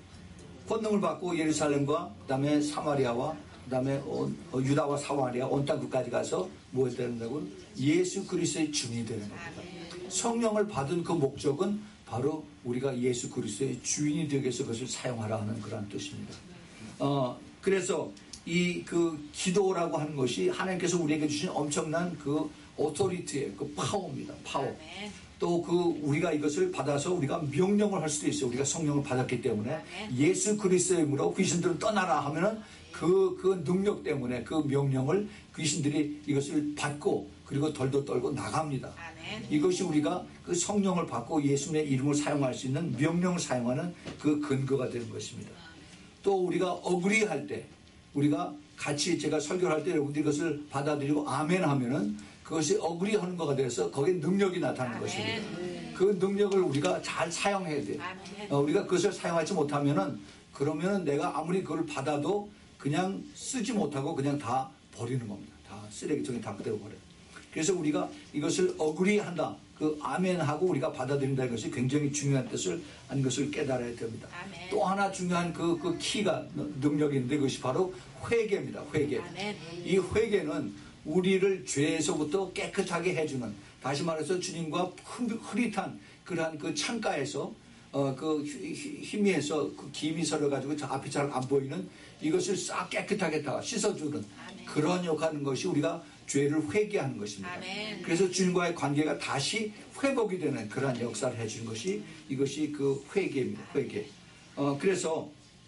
권능을 받고 예루살렘과 그 다음에 사마리아와 그 다음에 유다와 사마리아 온 땅 끝까지 가서 뭐 해야 된다고? 예수 그리스도의 주인이 되는 겁니다. 성령을 받은 그 목적은 바로 우리가 예수 그리스도의 주인이 되기 위해서 그것을 사용하라 하는 그런 뜻입니다. 어, 그래서 이 그 기도라고 하는 것이 하나님께서 우리에게 주신 엄청난 그 오토리티의 그 파워입니다. 파워. 또 그 우리가 이것을 받아서 우리가 명령을 할 수도 있어요. 우리가 성령을 받았기 때문에 예수 그리스도의 이름으로 귀신들을 떠나라 하면은 그, 그 능력 때문에 그 명령을 귀신들이 이것을 받고 그리고 덜덜 떨고 나갑니다. 아멘. 이것이 우리가 그 성령을 받고 예수님의 이름을 사용할 수 있는 명령을 사용하는 그 근거가 되는 것입니다. 또 우리가 어그리할 때 우리가 같이 제가 설교를 할 때 여러분들이 이것을 받아들이고 아멘 하면은 그것이 어그리하는 거가 돼서 거기에 능력이 나타나는 아멘. 것입니다. 그 능력을 우리가 잘 사용해야 돼요. 어, 우리가 그것을 사용하지 못하면은 그러면은 내가 아무리 그걸 받아도 그냥 쓰지 못하고 그냥 다 버리는 겁니다. 다 쓰레기통에 다 그대로 버려요. 그래서 우리가 이것을 어그리한다. 그 아멘하고 우리가 받아들인다는 것이 굉장히 중요한 뜻을 아닌 것을 깨달아야 됩니다. 아멘. 또 하나 중요한 그, 그 키가 능력인데 그것이 바로 회개입니다. 회개. 아멘. 이 회개는 우리를 죄에서부터 깨끗하게 해주는, 다시 말해서 주님과 흐릿한 그러한 그 창가에서 어, 그 희미해서 그 김이 서려가지고 저 앞이 잘 안 보이는 이것을 싹 깨끗하게 다 씻어주는 아멘. 그런 역할인 것이 우리가 죄를 회개하는 것입니다. 아멘. 그래서 주님과의 관계가 다시 회복이 되는 그러한 역사를 해주는 것이 이것이 그 회개입니다. 회개. 어, 그래서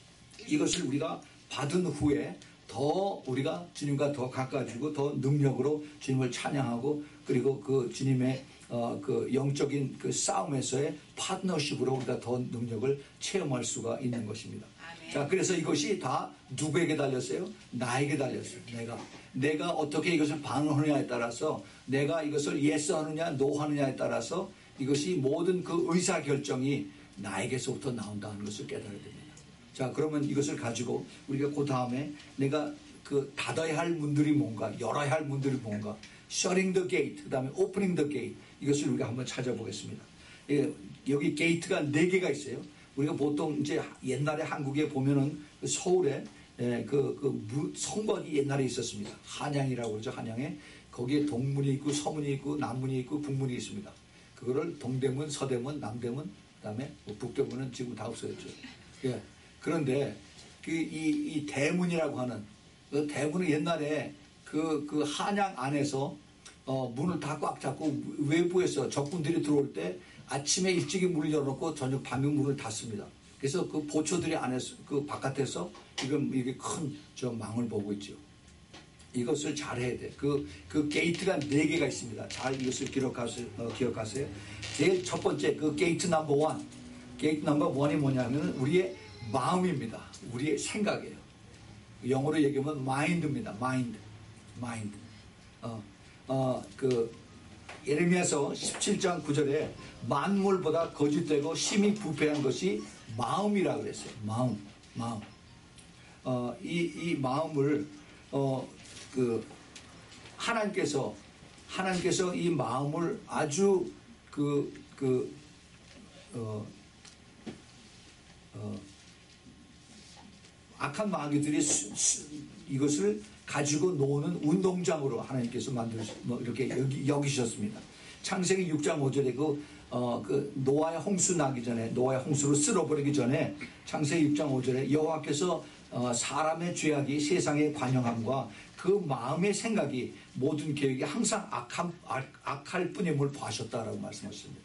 이것을 우리가 받은 후에 더 우리가 주님과 더 가까워지고 더 능력으로 주님을 찬양하고 그리고 그 주님의 어, 그 영적인 그 싸움에서의 파트너십으로 우리가 더 능력을 체험할 수가 있는 것입니다. 아멘. 자, 그래서 이것이 다 누구에게 달렸어요? 나에게 달렸어요. 내가. 내가 어떻게 이것을 반응하느냐에 따라서 내가 이것을 예스 하느냐, 노 하느냐에 따라서 이것이 모든 그 의사결정이 나에게서부터 나온다는 것을 깨달아야 됩니다. 자, 그러면 이것을 가지고 우리가 그 다음에 내가 그 닫아야 할 문들이 뭔가, 열어야 할 문들이 뭔가, shutting the gate, 그 다음에 opening the gate, 이것을 우리가 한번 찾아보겠습니다. 예, 여기 게이트가 네 개가 있어요. 우리가 보통 이제 옛날에 한국에 보면은 서울에 예, 그, 그 무, 성곽이 옛날에 있었습니다. 한양이라고 그러죠. 한양에 거기에 동문이 있고 서문이 있고 남문이 있고 북문이 있습니다. 그거를 동대문, 서대문, 남대문, 그다음에 뭐 북대문은 지금 다 없어졌죠. 예. 그런데 그 이 이 대문이라고 하는 그 대부분 옛날에 그, 그 한양 안에서 어, 문을 다 꽉 잡고 외부에서 적군들이 들어올 때 아침에 일찍이 문을 열어놓고 저녁 밤에 문을 닫습니다. 그래서 그 보초들이 안에서 그 바깥에서 지금 이게 큰 저 망을 보고 있죠. 이것을 잘 해야 돼. 그, 그 게이트가 네 개가 있습니다. 잘 이것을 기억하세요. 어, 기억하세요. 제일 첫 번째 그 게이트 넘버 원. 게이트 넘버 원이 뭐냐면 우리의 마음입니다. 우리의 생각이에요. 영어로 얘기하면 마인드입니다. 마인드. 마인드. 어, 어, 그, 예레미야서 십칠 장 구 절에 만물보다 거짓되고 심히 부패한 것이 마음이라고 그랬어요. 마음. 마음. 어, 이, 이 마음을, 어, 그, 하나님께서, 하나님께서 이 마음을 아주 그, 그, 어, 어, 악한 마귀들이 수, 수, 이것을 가지고 노는 운동장으로 하나님께서 만들, 뭐 이렇게 여기, 여기셨습니다. 창세기 육 장 오 절에 그, 어, 그 노아의 홍수 나기 전에, 노아의 홍수로 쓸어버리기 전에 창세기 육 장 오 절에 여호와께서 어, 사람의 죄악이 세상의 관영함과 그 마음의 생각이 모든 계획이 항상 악함, 악, 악할 뿐임을 보셨다라고 말씀하셨습니다.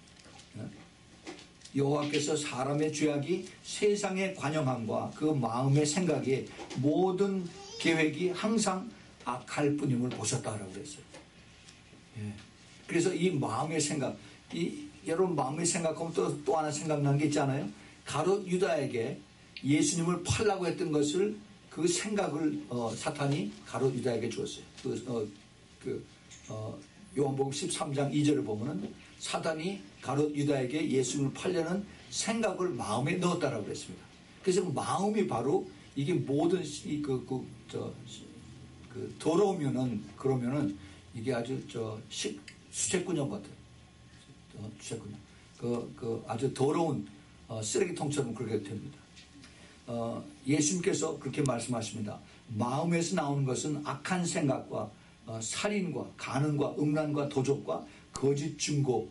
여호와께서 사람의 죄악이 세상의 관영함과 그 마음의 생각이 모든 계획이 항상 악할 뿐임을 보셨다라고 그랬어요. 예. 그래서 이 마음의 생각, 이 여러분 마음의 생각하면 또, 또 하나 생각나는 게 있잖아요. 가룟 유다에게 예수님을 팔라고 했던 것을 그 생각을 어, 사탄이 가룟 유다에게 주었어요. 그, 어, 그 어, 요한복음 십삼 장 이 절을 보면은 사탄이 가룟 유다에게 예수님을 팔려는 생각을 마음에 넣었다라고 그랬습니다. 그래서 마음이 바로 이게 모든 그, 그, 저, 그 더러우면은 그러면은 이게 아주 저 식, 수채꾼형 같아요. 어, 수채꾼형. 그, 그 아주 더러운 어, 쓰레기통처럼 그렇게 됩니다. 어, 예수님께서 그렇게 말씀하십니다. 마음에서 나오는 것은 악한 생각과 어, 살인과 간음과 음란과 도적과 거짓 증거의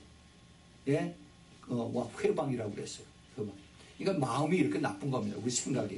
어, 회방이라고 그랬어요. 회방. 그러니까 마음이 이렇게 나쁜 겁니다. 우리 생각이.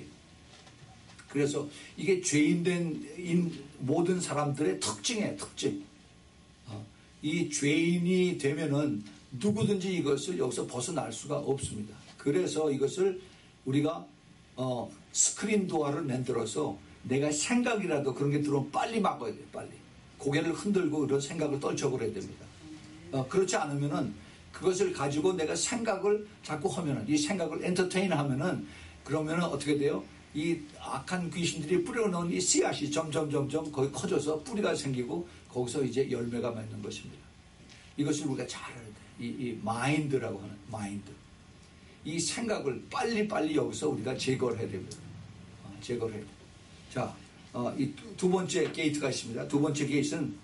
그래서 이게 죄인된 모든 사람들의 특징이에요. 특징. 어, 이 죄인이 되면은 누구든지 이것을 여기서 벗어날 수가 없습니다. 그래서 이것을 우리가 어, 스크린 도어를 만들어서 내가 생각이라도 그런 게 들어오면 빨리 막아야 돼요. 빨리. 고개를 흔들고 그런 생각을 떨쳐버려야 됩니다. 어, 그렇지 않으면은 그것을 가지고 내가 생각을 자꾸 하면은 이 생각을 엔터테인 하면은 그러면은 어떻게 돼요? 이 악한 귀신들이 뿌려놓은 이 씨앗이 점점 점점 거기 커져서 뿌리가 생기고 거기서 이제 열매가 맺는 것입니다. 이것을 우리가 잘 알아야 돼요. 이, 이 마인드라고 하는 마인드. 이 생각을 빨리빨리 여기서 우리가 제거를 해야 됩니다. 어, 제거를 해야 돼요. 자, 어, 이 두 번째 게이트가 있습니다. 두 번째 게이트는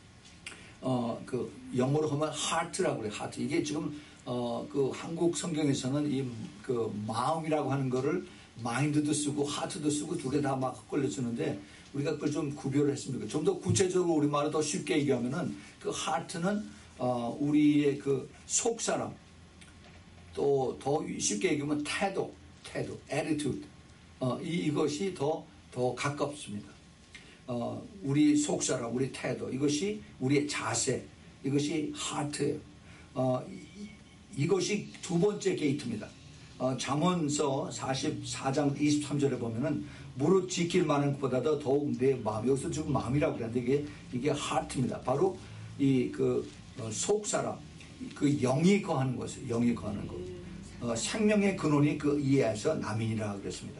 어, 그 영어로 하면 heart라고 그래요. heart. 이게 지금 어, 그 한국 성경에서는 이 그 마음이라고 하는 거를 마인드도 쓰고 하트도 쓰고 두 개 다 막 헛걸려 쓰는데 우리가 그걸 좀 구별을 했습니다. 좀 더 구체적으로 우리말로 더 쉽게 얘기하면은 그 하트는 어, 우리의 그 속사람, 또 더 쉽게 얘기하면 태도, 태도, attitude. 어, 이, 이것이 더, 더 가깝습니다. 어, 우리 속사람, 우리 태도, 이것이 우리의 자세, 이것이 하트예요. 어, 이, 이것이 두 번째 게이트입니다. 어, 잠언서 사십사 장 이십삼 절에 보면은 무릇 지킬 만한 것보다도 더욱 내 마음, 여기서 지금 마음이라고 그러는데 이게, 이게 하트입니다. 바로 이 그 어, 속사람, 그 영이 거하는 것을, 영이 거하는 것. 어, 생명의 근원이 그 이에서 남인이라 그랬습니다.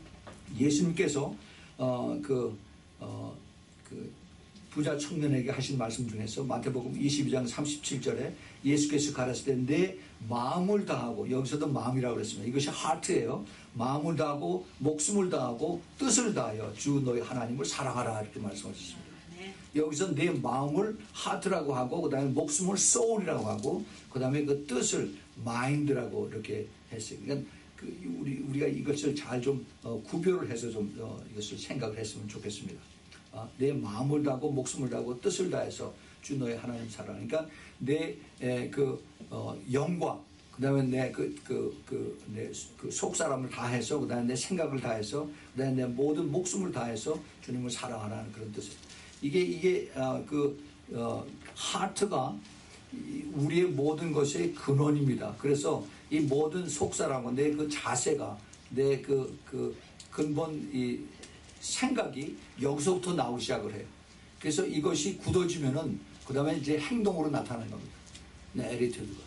예수님께서 어, 그, 어, 그 부자 청년에게 하신 말씀 중에서 마태복음 이십이 장 삼십칠 절에 예수께서 가르칠 때 내 마음을 다하고, 여기서도 마음이라고 그랬습니다. 이것이 하트예요. 마음을 다하고 목숨을 다하고 뜻을 다하여 주 너희 하나님을 사랑하라 이렇게 말씀하셨습니다. 여기서 내 마음을 하트라고 하고 그 다음에 목숨을 soul이라고 하고 그 다음에 그 뜻을 mind라고 이렇게 했어요. 그러니까 그 우리, 우리가 이것을 잘 좀 어, 구별을 해서 좀 어, 이것을 생각을 했으면 좋겠습니다. 어, 내 마음을 다하고 목숨을 다하고 뜻을 다해서 주 너의 하나님 사랑. 그러니까 내 그 어, 영과 그 그다음에 내 그 그 그 내 그 속 사람을 다해서, 그다음에 내 생각을 다해서, 그다음에 내 모든 목숨을 다해서 주님을 사랑하라는 그런 뜻이에요. 이게 이게 어, 그 어, 하트가 우리의 모든 것의 근원입니다. 그래서 이 모든 속 사람과 내 그 자세가, 내 그 그 근본 이 생각이 여기서부터 나오기 시작을 해요. 그래서 이것이 굳어지면은 그 다음에 이제 행동으로 나타나는 겁니다. 내 에리튜드가.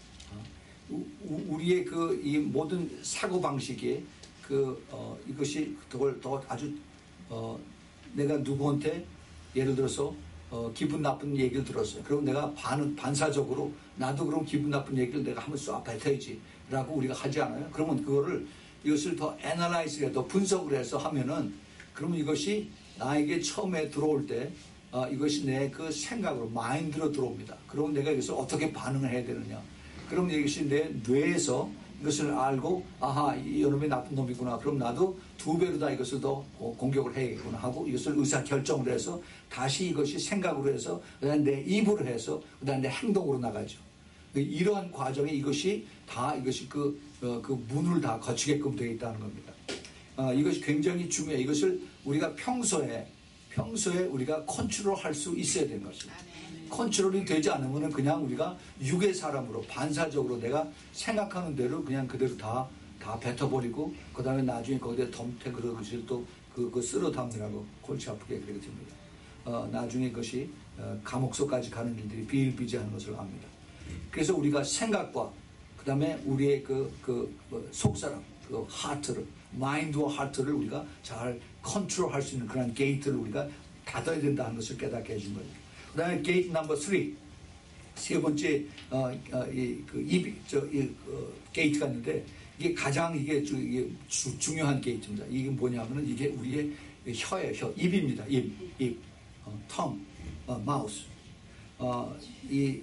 우리의 그 이 모든 사고 방식이 그 어 이것이 그걸 더 아주 어 내가 누구한테 예를 들어서 어 기분 나쁜 얘기를 들었어요. 그럼 내가 반 반사적으로 나도 그럼 기분 나쁜 얘기를 내가 한번 쏴 뱉어야지라고 우리가 하지 않아요? 그러면 그거를 이것을 더 애널라이즈해, 더 분석을 해서 하면은 그러면 이것이 나에게 처음에 들어올 때 어, 이것이 내 그 생각으로 마인드로 들어옵니다. 그럼 내가 이것을 어떻게 반응을 해야 되느냐? 그럼 이것이 내 뇌에서 이것을 알고 아하 이놈이 나쁜 놈이구나. 그럼 나도 두 배로 다 이것을 더 공격을 해야겠구나 하고 이것을 의사 결정을 해서 다시 이것이 생각으로 해서 그다음에 내 입으로 해서 그다음에 내 행동으로 나가죠. 이러한 과정에 이것이 다 이것이 그, 어, 그 문을 다 거치게끔 되어 있다는 겁니다. 어, 이것이 굉장히 중요해요. 이것을 우리가 평소에 평소에 우리가 컨트롤할 수 있어야 되는 것입니다. 컨트롤이 되지 않으면 그냥 우리가 육의 사람으로 반사적으로 내가 생각하는 대로 그냥 그대로 다, 다 뱉어버리고 그 다음에 나중에 거기에 덤태 그릇을 또 그, 그 쓸어 담느라고 골치 아프게 그렇게 됩니다. 어, 나중에 그것이 어, 감옥소까지 가는 일들이 비일비재하는 것을 압니다. 그래서 우리가 생각과 그 다음에 우리의 그, 그, 그 속사람, 그 하트를, 마인드와 하트를 우리가 잘 컨트롤할 수 있는 그런 게이트를 우리가 닫아야 된다는 것을 깨닫게 해준 거예요. 그 다음에 게이트 넘버 쓰리, 세 번째, 어, 어, 이, 그, 입, 저, 이, 어, 게이트가 있는데, 이게 가장 이게, 주, 이게 주, 중요한 게이트입니다. 이게 뭐냐면은 이게 우리의 혀예요, 혀. 입입니다. 입, 입. 어, tongue, 어, mouth. 어, 이,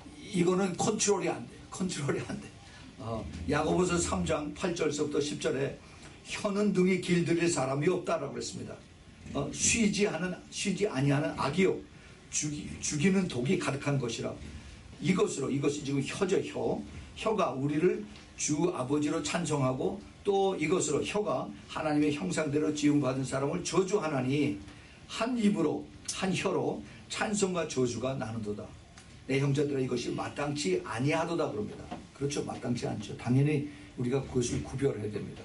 이거는 컨트롤이 안 돼요. 컨트롤이 안 돼. 어, 야고보서 삼 장 팔 절서부터 십 절에 혀는 등이 길들일 사람이 없다라고 그랬습니다. 어, 쉬지 하는, 쉬지 아니하는 악이요. 죽이, 죽이는 독이 가득한 것이라. 이것으로, 이것이 지금 혀죠, 혀. 혀가 우리를 주 아버지로 찬송하고 또 이것으로 혀가 하나님의 형상대로 지음받은 사람을 저주하나니 한 입으로, 한 혀로 찬송과 저주가 나누도다. 내 형제들아 이것이 마땅치 아니하도다 그럽니다. 그렇죠. 마땅치 않죠. 당연히 우리가 그것을 구별해야 됩니다.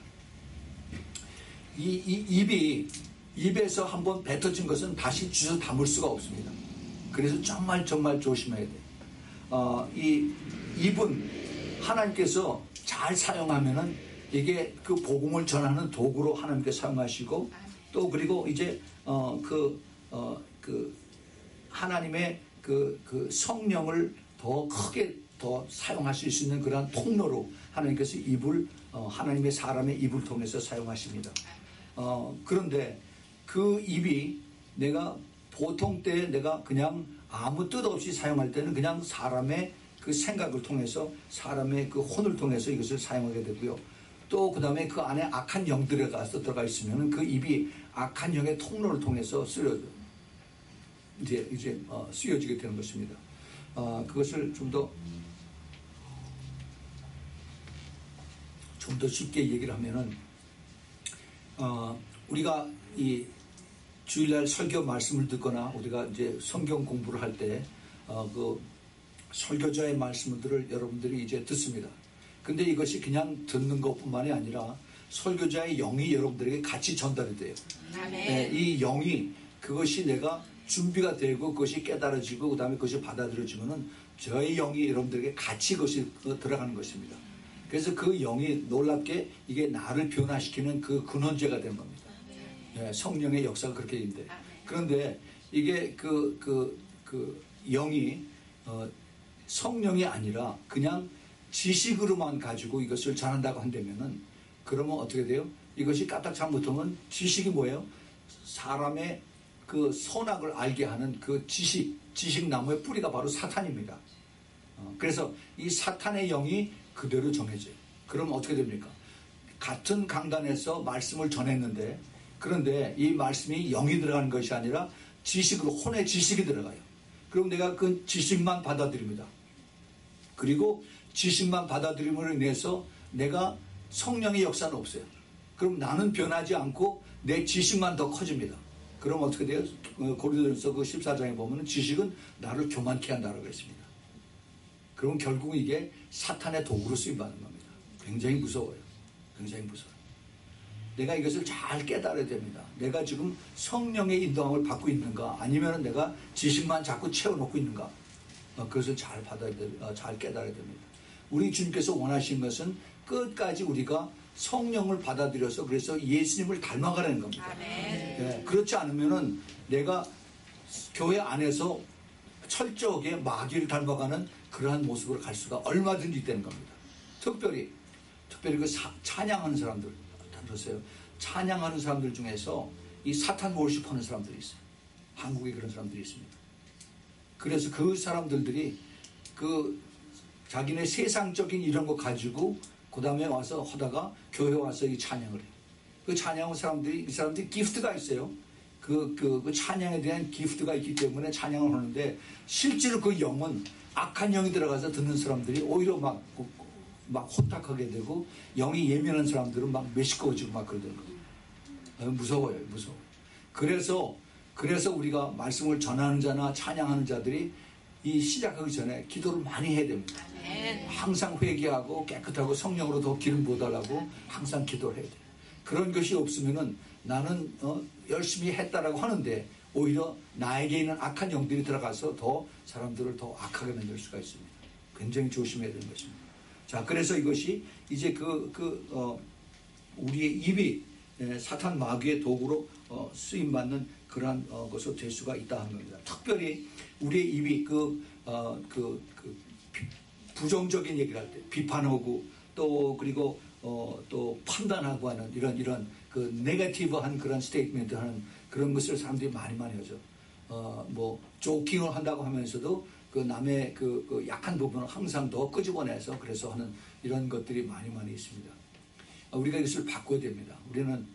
이, 이 입이, 입에서 한번 뱉어진 것은 다시 주워 담을 수가 없습니다. 그래서 정말 정말 조심해야 돼요. 어, 이 입은 하나님께서 잘 사용하면은 이게 그 복음을 전하는 도구로 하나님께 사용하시고 또 그리고 이제 어, 그, 어, 그 하나님의 그, 그 성령을 더 크게 더 사용하실 수 있는 그러한 통로로 하나님께서 입을 어, 하나님의 사람의 입을 통해서 사용하십니다. 어, 그런데 그 입이 내가 보통 때 내가 그냥 아무 뜻 없이 사용할 때는 그냥 사람의 그 생각을 통해서 사람의 그 혼을 통해서 이것을 사용하게 되고요. 또 그 다음에 그 안에 악한 영들에 가서 들어가 있으면 그 입이 악한 영의 통로를 통해서 쓰여져 이제 이제 어, 쓰여지게 되는 것입니다. 어, 그것을 좀 더 좀 더 쉽게 얘기를 하면은 어, 우리가 이 주일날 설교 말씀을 듣거나 우리가 이제 성경 공부를 할 때 어, 그 설교자의 말씀들을 여러분들이 이제 듣습니다. 근데 이것이 그냥 듣는 것뿐만이 아니라 설교자의 영이 여러분들에게 같이 전달이 돼요. 네, 이 영이 그것이 내가 준비가 되고 그것이 깨달아지고 그 다음에 그것이 받아들여지면은 저의 영이 여러분들에게 같이 그것이 들어가는 것입니다. 그래서 그 영이 놀랍게 이게 나를 변화시키는 그 근원제가 된 겁니다. 네, 성령의 역사가 그렇게 있는데 그런데 이게 그, 그, 그 영이 어, 성령이 아니라 그냥 지식으로만 가지고 이것을 전한다고 한다면은 그러면 어떻게 돼요? 이것이 까딱 잘못하면 지식이 뭐예요? 사람의 그 선악을 알게 하는 그 지식, 지식나무의 뿌리가 바로 사탄입니다. 어, 그래서 이 사탄의 영이 그대로 정해져요. 그럼 어떻게 됩니까? 같은 강단에서 말씀을 전했는데 그런데 이 말씀이 영이 들어가는 것이 아니라 지식으로 혼의 지식이 들어가요. 그럼 내가 그 지식만 받아들입니다. 그리고 지식만 받아들임으로 인해서 내가 성령의 역사는 없어요. 그럼 나는 변하지 않고 내 지식만 더 커집니다. 그럼 어떻게 돼요? 고린도전서 그 십사 장에 보면 지식은 나를 교만케 한다고 했습니다. 그럼 결국 이게 사탄의 도구로 쓰임받는 겁니다. 굉장히 무서워요. 굉장히 무서워요. 내가 이것을 잘 깨달아야 됩니다. 내가 지금 성령의 인도함을 받고 있는가, 아니면 내가 지식만 자꾸 채워놓고 있는가, 그것을 잘 받아야 돼, 잘 깨달아야 됩니다. 우리 주님께서 원하신 것은 끝까지 우리가 성령을 받아들여서 그래서 예수님을 닮아가라는 겁니다. 네, 그렇지 않으면은 내가 교회 안에서 철저하게 마귀를 닮아가는 그러한 모습으로 갈 수가 얼마든지 있다는 겁니다. 특별히 특별히 그 사, 찬양하는 사람들 들었어요. 찬양하는 사람들 중에서 이 사탄 월십하는 사람들이 있어요. 한국에 그런 사람들이 있습니다. 그래서 그 사람들이 그 자기네 세상적인 이런 거 가지고 그 다음에 와서 하다가 교회 와서 이 찬양을 해요. 그 찬양하는 사람들이, 이 사람들이 기프트가 있어요. 그, 그, 그 찬양에 대한 기프트가 있기 때문에 찬양을 하는데 실제로 그 영은 악한 영이 들어가서 듣는 사람들이 오히려 막, 막 혼탁하게 되고 영이 예민한 사람들은 막 메시꺼워지고 막 그러는 거예요. 무서워요, 무서워. 그래서, 그래서 우리가 말씀을 전하는 자나 찬양하는 자들이 이 시작하기 전에 기도를 많이 해야 됩니다. 항상 회개하고 깨끗하고 성령으로 더 기름 부어달라고 항상 기도를 해야 돼요. 그런 것이 없으면은 나는 어, 열심히 했다라고 하는데 오히려 나에게 있는 악한 영들이 들어가서 더 사람들을 더 악하게 만들 수가 있습니다. 굉장히 조심해야 되는 것입니다. 자, 그래서 이것이 이제 그, 그, 어, 우리의 입이 에, 사탄 마귀의 도구로 어, 쓰임받는 그러한 어, 것으로 될 수가 있다 하는 겁니다. 특별히 우리의 입이 그, 어, 그, 그 비, 부정적인 얘기를 할 때 비판하고 또 그리고 어, 또 판단하고 하는 이런 이런 그 네거티브한 그런 스테이트멘트 하는 그런 것을 사람들이 많이 많이 하죠. 어, 뭐 조킹을 한다고 하면서도 그 남의 그, 그 약한 부분을 항상 더 끄집어내서 그래서 하는 이런 것들이 많이 많이 있습니다. 어, 우리가 이것을 바꿔야 됩니다. 우리는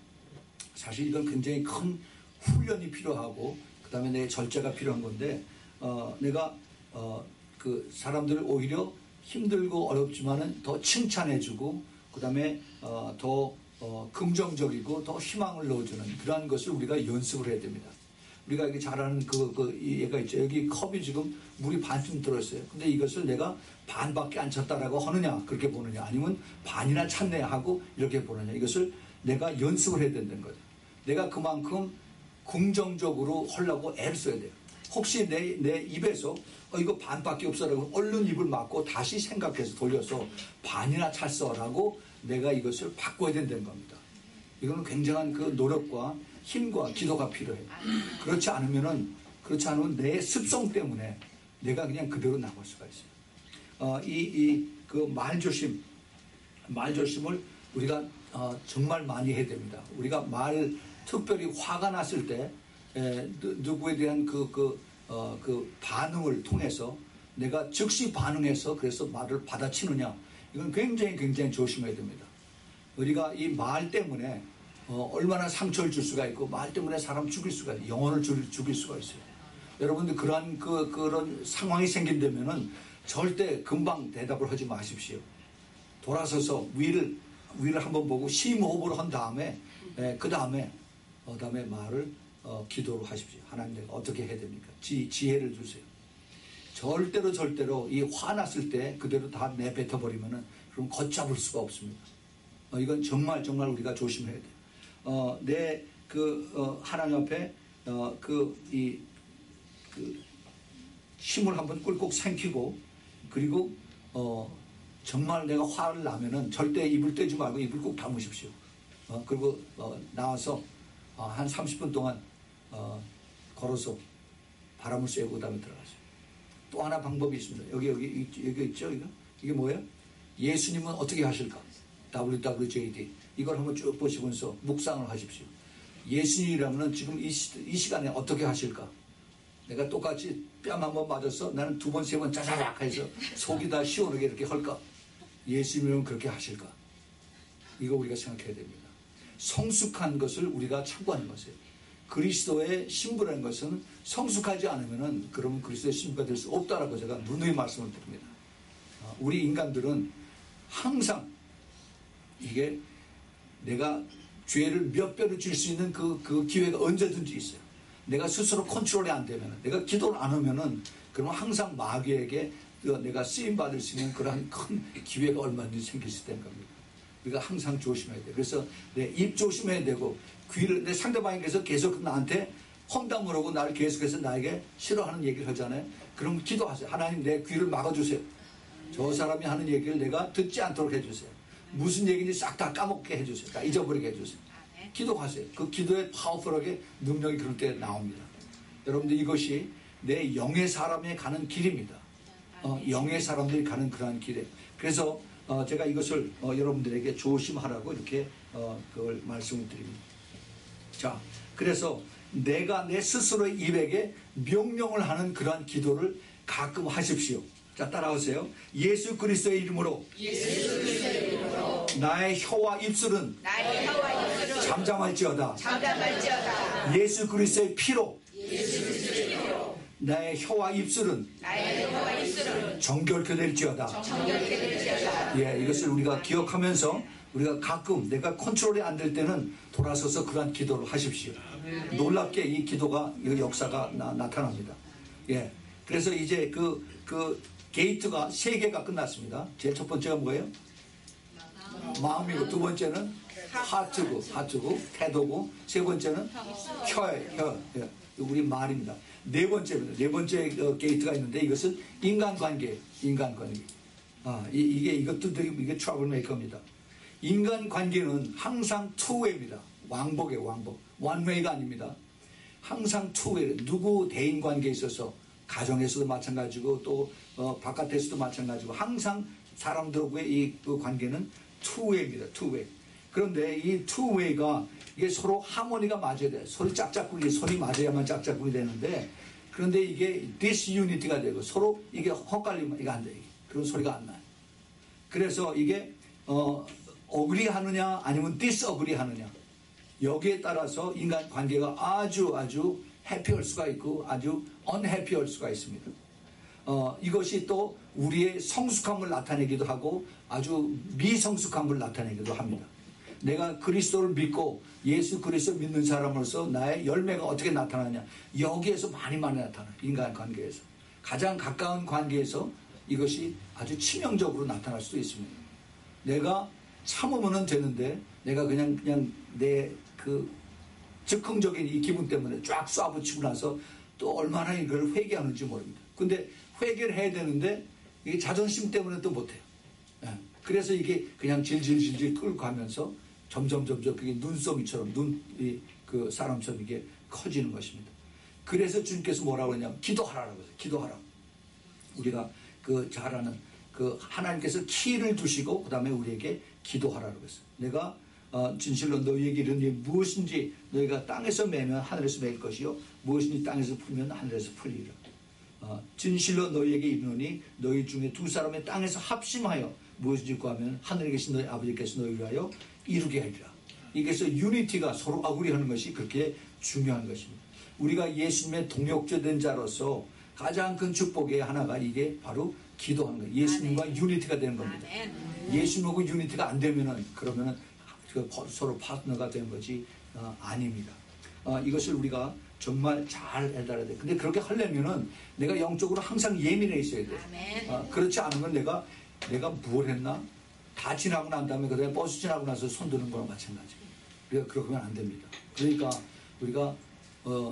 사실 이건 굉장히 큰 훈련이 필요하고 그 다음에 내 절제가 필요한 건데 어, 내가 어, 그 사람들을 오히려 힘들고 어렵지만은 더 칭찬해주고 그 다음에 어, 더 어, 긍정적이고 더 희망을 넣어주는 그러한 것을 우리가 연습을 해야 됩니다. 우리가 여기 잘 아는 그, 그 얘가 있죠. 여기 컵이 지금 물이 반쯤 들어있어요. 근데 이것을 내가 반밖에 안 찼다라고 하느냐 그렇게 보느냐 아니면 반이나 찼네 하고 이렇게 보느냐 이것을 내가 연습을 해야 된다는 거죠. 내가 그만큼 긍정적으로 하려고 애를 써야 돼요. 혹시 내, 내 입에서 어, 이거 반밖에 없어라고 얼른 입을 막고 다시 생각해서 돌려서 반이나 찼어라고 내가 이것을 바꿔야 된다는 겁니다. 이거는 굉장한 그 노력과 힘과 기도가 필요해요. 그렇지 않으면은 그렇지 않으면 내 습성 때문에 내가 그냥 그대로 나갈 수가 있어요. 어, 이, 이, 그 말조심, 말조심을 우리가 어, 정말 많이 해야 됩니다. 우리가 말, 특별히 화가 났을 때 에, 누구에 대한 그, 그, 어, 그 반응을 통해서 내가 즉시 반응해서 그래서 말을 받아치느냐 이건 굉장히 굉장히 조심해야 됩니다. 우리가 이 말 때문에 어, 얼마나 상처를 줄 수가 있고 말 때문에 사람 죽일 수가 있어요. 영혼을 죽일, 죽일 수가 있어요. 여러분들 그러한 그, 그런 상황이 생긴다면은 절대 금방 대답을 하지 마십시오. 돌아서서 위를 위를 한번 보고 심호흡을 한 다음에 그 다음에 그 다음에 말을 어, 기도를 하십시오. 하나님 내가 어떻게 해야 됩니까? 지, 지혜를 주세요. 절대로 절대로 이 화났을 때 그대로 다 내뱉어버리면은 그럼 걷잡을 수가 없습니다. 어, 이건 정말 정말 우리가 조심해야 돼요. 어, 내 그 어, 하나님 앞에 어, 그 이 그 힘을 한번 꿀꺽 삼키고 그리고 어, 정말 내가 화를 나면은 절대 입을 떼지 말고 입을 꼭 다무십시오. 어, 그리고 어, 나와서 어, 한 삼십 분 동안 어, 걸어서 바람을 쐬고 그 다음에 들어가세요. 또 하나 방법이 있습니다. 여기 여기 여기 있죠 이거? 이게 뭐예요? 예수님은 어떻게 하실까? 더블유 더블유 제이 디 이걸 한번 쭉 보시면서 묵상을 하십시오. 예수님이라면 지금 이, 시, 이 시간에 어떻게 하실까? 내가 똑같이 뺨 한번 맞아서 나는 두 번 세 번 짜자작 해서 속이 다 시원하게 이렇게 할까? 예수님은 그렇게 하실까? 이거 우리가 생각해야 됩니다. 성숙한 것을 우리가 참고하는 것이에요. 그리스도의 신부라는 것은 성숙하지 않으면은 그러면 그리스도의 신부가 될 수 없다라고 제가 누누이 말씀을 드립니다. 어, 우리 인간들은 항상 이게 내가 죄를 몇 배로 줄 수 있는 그, 그 기회가 언제든지 있어요. 내가 스스로 컨트롤이 안 되면, 내가 기도를 안 하면은, 그러면 항상 마귀에게 내가 쓰임받을 수 있는 그러한 큰 기회가 얼마든지 생길 수 있다는 겁니다. 우리가 항상 조심해야 돼요. 그래서 내 입 조심해야 되고, 귀를, 내 상대방에게서 계속 나한테 험담을 하고 나를 계속해서 나에게 싫어하는 얘기를 하잖아요. 그럼 기도하세요. 하나님, 내 귀를 막아주세요. 저 사람이 하는 얘기를 내가 듣지 않도록 해주세요. 무슨 얘기인지 싹 다 까먹게 해주세요. 다 잊어버리게 해주세요. 기도하세요. 그 기도에 파워풀하게 능력이 그럴 때 나옵니다. 여러분들, 이것이 내 영의 사람이 가는 길입니다. 어, 영의 사람들이 가는 그러한 길에. 그래서 어, 제가 이것을 어, 여러분들에게 조심하라고 이렇게 어, 그걸 말씀을 드립니다. 자, 그래서 내가 내 스스로의 입에게 명령을 하는 그러한 기도를 가끔 하십시오. 자, 따라오세요. 예수 그리스도의 이름으로, 예수 그리스도의 이름으로 나의 혀와 입술은, 나의 혀와 입술은 잠잠할지어다. 잠잠할지어다. 예수 그리스도의 피로, 예수 그리스도의 이름으로 나의 혀와 입술은, 나의 혀와 입술은 정결케 될지어다. 정결케 될지어다. 예, 이것을 우리가 기억하면서 우리가 가끔 내가 컨트롤이 안 될 때는 돌아서서 그러한 기도를 하십시오. 놀랍게 이 기도가, 이 역사가 나, 나타납니다. 예, 그래서 이제 그, 그 게이트가 세 개가 끝났습니다. 제일 첫 번째가 뭐예요? 마음이고, 두 번째는 하트고, 하트고, 태도고, 세 번째는 혀예요, 혀. 예, 우리 말입니다. 네 번째입니다. 네 번째 게이트가 있는데 이것은 인간관계, 인간관계. 아, 이, 이게 이것도 되게 이게 트러블 메이커입니다. 인간관계는 항상 투웨이입니다. 왕복이에요, 왕복. 원웨이가 아닙니다. 항상 투웨이. 누구 대인 관계에 있어서 가정에서도 마찬가지고 또 어, 바깥에서도 마찬가지고 항상 사람들과의 이 그 관계는 투웨이입니다. 투웨이. 그런데 이 투웨이가 이게 서로 하모니가 맞아야 돼요. 서로 짝짝꿍이, 손이 맞아야만 짝짝꿍이 되는데, 그런데 이게 디스유니티가 되고 서로 이게 헛갈리면 이게 안 돼요. 그런 소리가 안 나요. 그래서 이게 어, 어그리하느냐 아니면 디스어그리하느냐, 여기에 따라서 인간 관계가 아주 아주 해피할 수가 있고 아주 언해피할 수가 있습니다. 어, 이것이 또 우리의 성숙함을 나타내기도 하고 아주 미성숙함을 나타내기도 합니다. 내가 그리스도를 믿고 예수 그리스도 믿는 사람으로서 나의 열매가 어떻게 나타나냐, 여기에서 많이 많이 나타나요. 인간관계에서 가장 가까운 관계에서 이것이 아주 치명적으로 나타날 수도 있습니다. 내가 참으면 되는데 내가 그냥 그냥 내 그 즉흥적인 이 기분 때문에 쫙 쏴붙이고 나서 또 얼마나 이걸 회개하는지 모릅니다. 근데 회개를 해야 되는데 이게 자존심 때문에 또 못해요. 예. 그래서 이게 그냥 질질질질 끌고 가면서 점점 점점 그게 눈송이처럼 눈 그 사람처럼 이게 커지는 것입니다. 그래서 주님께서 뭐라고 하냐면 기도하라고 해서 기도하라고. 우리가 그 잘 아는 그 하나님께서 키를 두시고 그 다음에 우리에게 기도하라고 했어요. 내가 어, 진실로 너희에게 이르니 무엇인지 너희가 땅에서 매면 하늘에서 매일 것이요 무엇인지 땅에서 풀면 하늘에서 풀리라. 어, 진실로 너희에게 이르노니 너희 중에 두 사람의 땅에서 합심하여 무엇인지 구하면 하늘에 계신 너희 아버지께서 너희를 위하여 이루게 하리라. 이게서 유니티가 서로 아구리하는 것이 그렇게 중요한 것입니다. 우리가 예수님의 동역자된 자로서 가장 큰 축복의 하나가 이게 바로 기도하는 거예요. 예수님과 아멘. 유니티가 되는 겁니다. 아멘. 예수님하고 유니티가 안 되면은 그러면은 서로 파트너가 되는 것이 어, 아닙니다. 어, 이것을 우리가 정말 잘 알아야 돼. 근데 그렇게 하려면은 내가 영적으로 항상 예민해 있어야 돼. 어, 그렇지 않으면 내가 내가 뭘 했나? 다 지나고 난 다음에 그다음에 버스 지나고 나서 손 드는 거랑 마찬가지. 우리가 그렇게 하면 안 됩니다. 그러니까 우리가 어,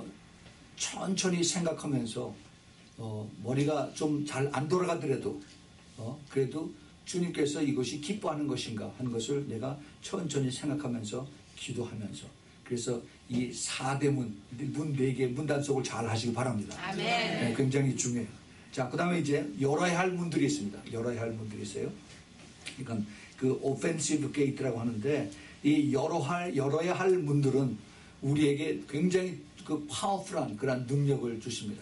천천히 생각하면서 어, 머리가 좀 잘 안 돌아가더라도 어, 그래도 주님께서 이것이 기뻐하는 것인가 하는 것을 내가 천천히 생각하면서 기도하면서, 그래서 이 사대문, 문 네 개 문단속을 잘 하시기 바랍니다. 아멘. 네, 굉장히 중요해요. 자, 그 다음에 이제 열어야 할 문들이 있습니다. 열어야 할 문들이 있어요. 그러니까 그 오펜시브 게이트라고 하는데, 이 열어야, 열어야 할 문들은 우리에게 굉장히 그 파워풀한 그런 능력을 주십니다.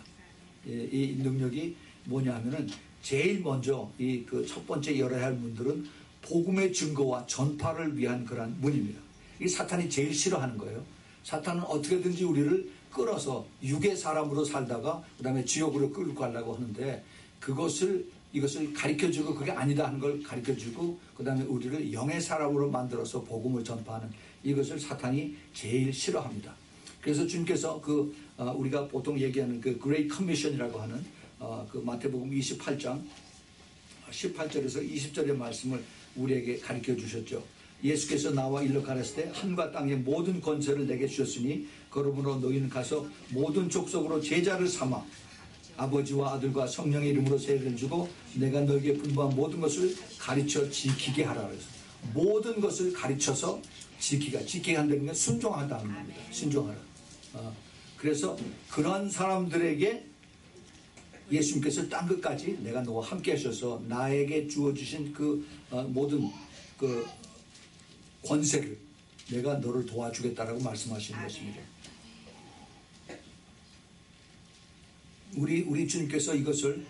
이 능력이 뭐냐 하면은 제일 먼저 이 그 첫 번째 열어야 할 문들은 복음의 증거와 전파를 위한 그런 문입니다. 이 사탄이 제일 싫어하는 거예요. 사탄은 어떻게든지 우리를 끌어서 육의 사람으로 살다가 그 다음에 지옥으로 끌고 가려고 하는데, 그것을 이것을 가르쳐주고 그게 아니다 하는 걸 가르쳐주고 그 다음에 우리를 영의 사람으로 만들어서 복음을 전파하는 이것을 사탄이 제일 싫어합니다. 그래서 주님께서 그 어, 우리가 보통 얘기하는 그 Great Commission이라고 하는 어, 그 마태복음 이십팔 장 십팔 절에서 이십 절의 말씀을 우리에게 가르쳐 주셨죠. 예수께서 나와 일러 가라사대 하늘과 땅의 모든 권세를 내게 주셨으니 그러므로 너희는 가서 모든 족속으로 제자를 삼아 아버지와 아들과 성령의 이름으로 세례를 주고 내가 너희에게 분부한 모든 것을 가르쳐 지키게 하라 그래서 모든 것을 가르쳐서 지키가 지키게 한다는 건 순종하다는 겁니다. 순종하라. 어, 그래서 그런 사람들에게 예수님께서 땅 끝까지 내가 너와 함께 하셔서 나에게 주어주신 그 어, 모든 그 권세를 내가 너를 도와주겠다라고 말씀하시는 것입니다. 우리 우리 주님께서 이것을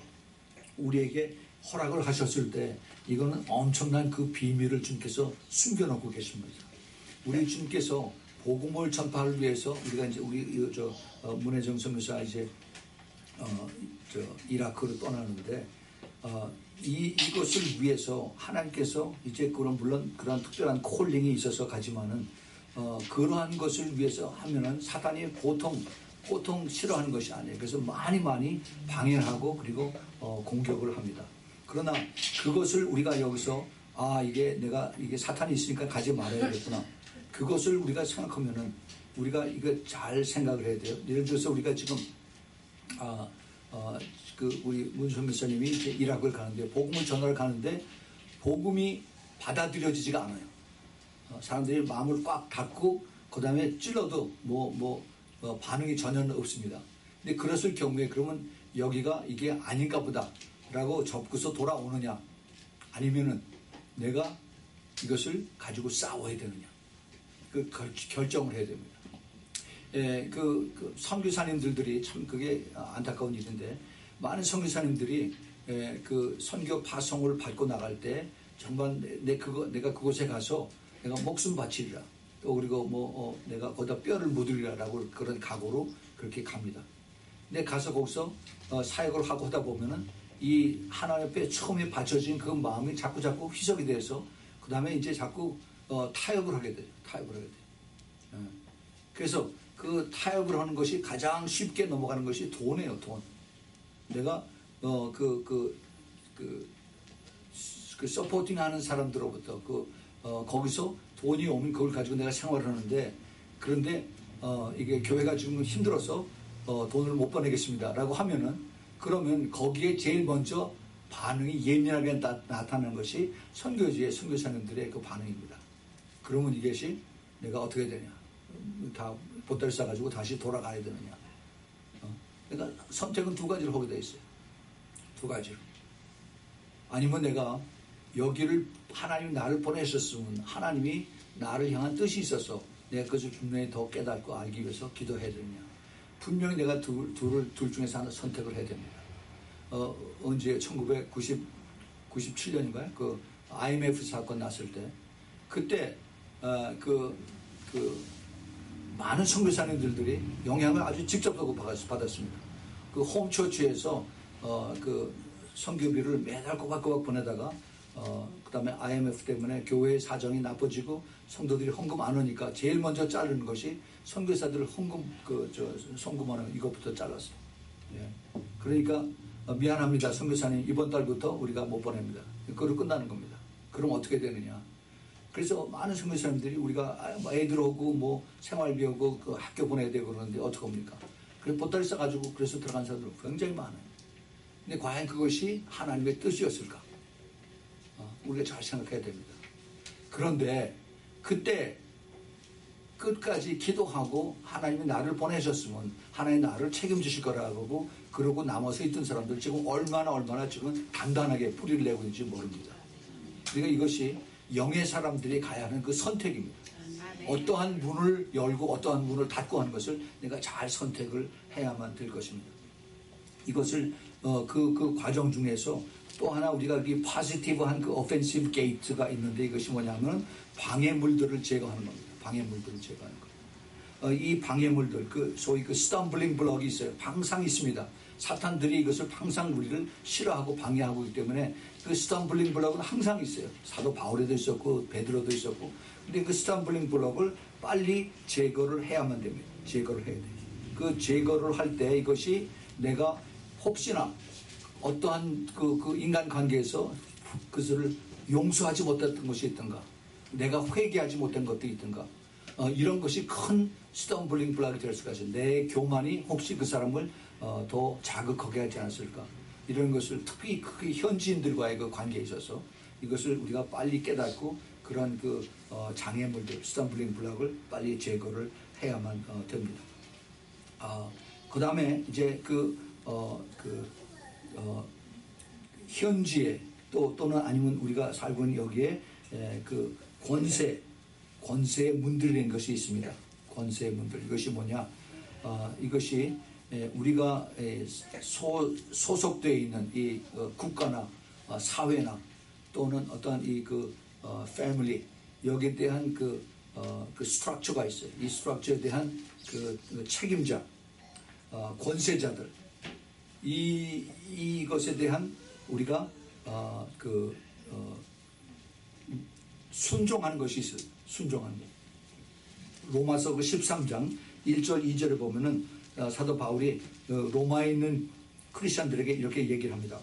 우리에게 허락을 하셨을 때 이거는 엄청난 그 비밀을 주님께서 숨겨놓고 계십니다. 우리 주님께서 복음을 전파하기 위해서 우리가 이제 우리 저 어, 문혜정 선교사 이제 어, 저 이라크로 떠나는데 어, 이 이것을 위해서 하나님께서 이제 그런 물론 그런 특별한 콜링이 있어서 가지만은 어, 그러한 것을 위해서 하면은 사탄이 보통 보통 싫어하는 것이 아니에요. 그래서 많이 많이 방해하고 그리고 어, 공격을 합니다. 그러나 그것을 우리가 여기서 아 이게 내가 이게 사탄이 있으니까 가지 말아야겠구나. 그것을 우리가 생각하면은 우리가 이거 잘 생각을 해야 돼요. 예를 들어서 우리가 지금 아, 어, 그 우리 문성 교사님이 이제 이라크를 가는데 복음을 전하러 가는데 복음이 받아들여지지가 않아요. 어, 사람들이 마음을 꽉 닫고 그 다음에 찔러도 뭐 뭐 어, 반응이 전혀 없습니다. 근데 그랬을 경우에 그러면 여기가 이게 아닌가 보다라고 접고서 돌아오느냐 아니면은 내가 이것을 가지고 싸워야 되느냐 그 결, 결정을 해야 됩니다. 예, 그, 그 선교사님들이 참 그게 안타까운 일인데 많은 선교사님들이 예, 그 선교 파송을 받고 나갈 때 정말 내, 내 그거 내가 그곳에 가서 내가 목숨 바치리라 또 그리고 뭐 어, 내가 거기다 뼈를 묻으리라라고 그런 각오로 그렇게 갑니다. 근데 가서 거기서 어, 사역을 하고 하다 보면은 이 하나님 앞에 처음에 바쳐진 그 마음이 자꾸 자꾸 희석이 돼서 그 다음에 이제 자꾸 어, 타협을 하게 돼요. 타협을 하게 돼요. 예. 그래서 그 타협을 하는 것이 가장 쉽게 넘어가는 것이 돈이에요, 돈. 내가, 어, 그, 그, 그, 그, 서포팅 하는 사람들로부터, 그, 어, 거기서 돈이 오면 그걸 가지고 내가 생활을 하는데, 그런데, 어, 이게 교회가 지금 힘들어서, 어, 돈을 못 보내겠습니다. 라고 하면은, 그러면 거기에 제일 먼저 반응이 예민하게 나, 나타나는 것이 선교지의 선교사님들의 그 반응입니다. 그러면 이것이 내가 어떻게 되냐. 다 보따리 싸가지고 다시 돌아가야 되느냐. 어? 그러니까 선택은 두 가지로 하게 돼 있어요. 두 가지로. 아니면 내가 여기를 하나님이 나를 보내셨으면 하나님이 나를 향한 뜻이 있어서 내가 그것을 분명히 더 깨닫고 알기 위해서 기도해야 되느냐. 분명히 내가 둘, 둘을, 둘 중에서 하나 선택을 해야 됩니다. 어, 언제 천구백구십칠 년인가요? 그 아이엠에프 사건 났을 때 그때 어, 그, 그 많은 선교사님들이 영향을 아주 직접적으로 받았습니다. 그 홈처치에서 어, 그 선교비를 매달 꼬박꼬박 보내다가 어, 그 다음에 아이엠에프 때문에 교회의 사정이 나빠지고 성도들이 헌금 안 오니까 제일 먼저 자르는 것이 선교사들 헌금 그 저 송금하는 이것부터 잘랐어요. 예. 그러니까 어, 미안합니다 선교사님 이번 달부터 우리가 못 보냅니다. 그걸로 끝나는 겁니다. 그럼 어떻게 되느냐? 그래서 많은 선교사님들이 우리가 애들 오고 뭐 생활비 오고 그 학교 보내야 되고 그러는데 어떻게 합니까? 그래서 보따리 싸가지고 그래서 들어간 사람들 굉장히 많아요. 근데 과연 그것이 하나님의 뜻이었을까? 어, 우리가 잘 생각해야 됩니다. 그런데 그때 끝까지 기도하고 하나님이 나를 보내셨으면 하나님이 나를 책임지실 거라고 그러고 남아서 있던 사람들 지금 얼마나 얼마나 지금 단단하게 뿌리를 내고 있는지 모릅니다. 그러니까 이것이 영의 사람들이 가야 하는 그 선택입니다. 어떠한 문을 열고 어떠한 문을 닫고 하는 것을 내가 잘 선택을 해야만 될 것입니다. 이것을 어, 그, 그 과정 중에서 또 하나 우리가 이 포지티브한 그 오펜시브 게이트가 있는데 이것이 뭐냐면 방해물들을 제거하는 겁니다. 방해물들을 제거하는 겁니다. 어, 이 방해물들, 그 소위 그 스탬블링 블럭이 있어요. 항상 있습니다. 사탄들이 이것을 항상 우리를 싫어하고 방해하고 있기 때문에 그 스탬블링 블럭은 항상 있어요. 사도 바울에도 있었고 베드로도 있었고. 근데 그 스탬블링 블럭을 빨리 제거를 해야만 됩니다. 제거를 해야 돼요. 그 제거를 할 때 이것이 내가 혹시나 어떠한 그, 그 인간관계에서 그것을 용서하지 못했던 것이 있던가, 내가 회개하지 못한 것도 있던가, 어, 이런 것이 큰 스탬블링 블락이 될 수가 있어요. 내 교만이 혹시 그 사람을 어, 더 자극하게 하지 않았을까, 이런 것을 특히 그 현지인들과의 그 관계에 있어서 이것을 우리가 빨리 깨닫고 그런 그 어, 장애물들, 스탬블링 블락을 빨리 제거를 해야만 어, 됩니다. 어, 그 다음에 이제 그, 어, 그, 어, 현지에 또, 또는 아니면 우리가 살고 있는 여기에 에, 그 권세, 권세의 문들이라는 것이 있습니다. 권세의 문들. 이것이 뭐냐? 어, 이것이 에, 우리가 에, 소, 소속되어 있는 이 어, 국가나 어, 사회나 또는 어떤 이 그 어, 패밀리, 여기에 대한 그, 어, 그 스트럭처가 있어요. 이 스트럭처에 대한 그, 그 책임자, 어, 권세자들, 이, 이것에 대한 우리가 어, 그, 어, 순종하는 것이 있어요. 순종하는 것. 로마서 그 십삼 장 일 절 이 절에 보면은 어, 사도 바울이 어, 로마에 있는 크리스천들에게 이렇게 얘기를 합니다.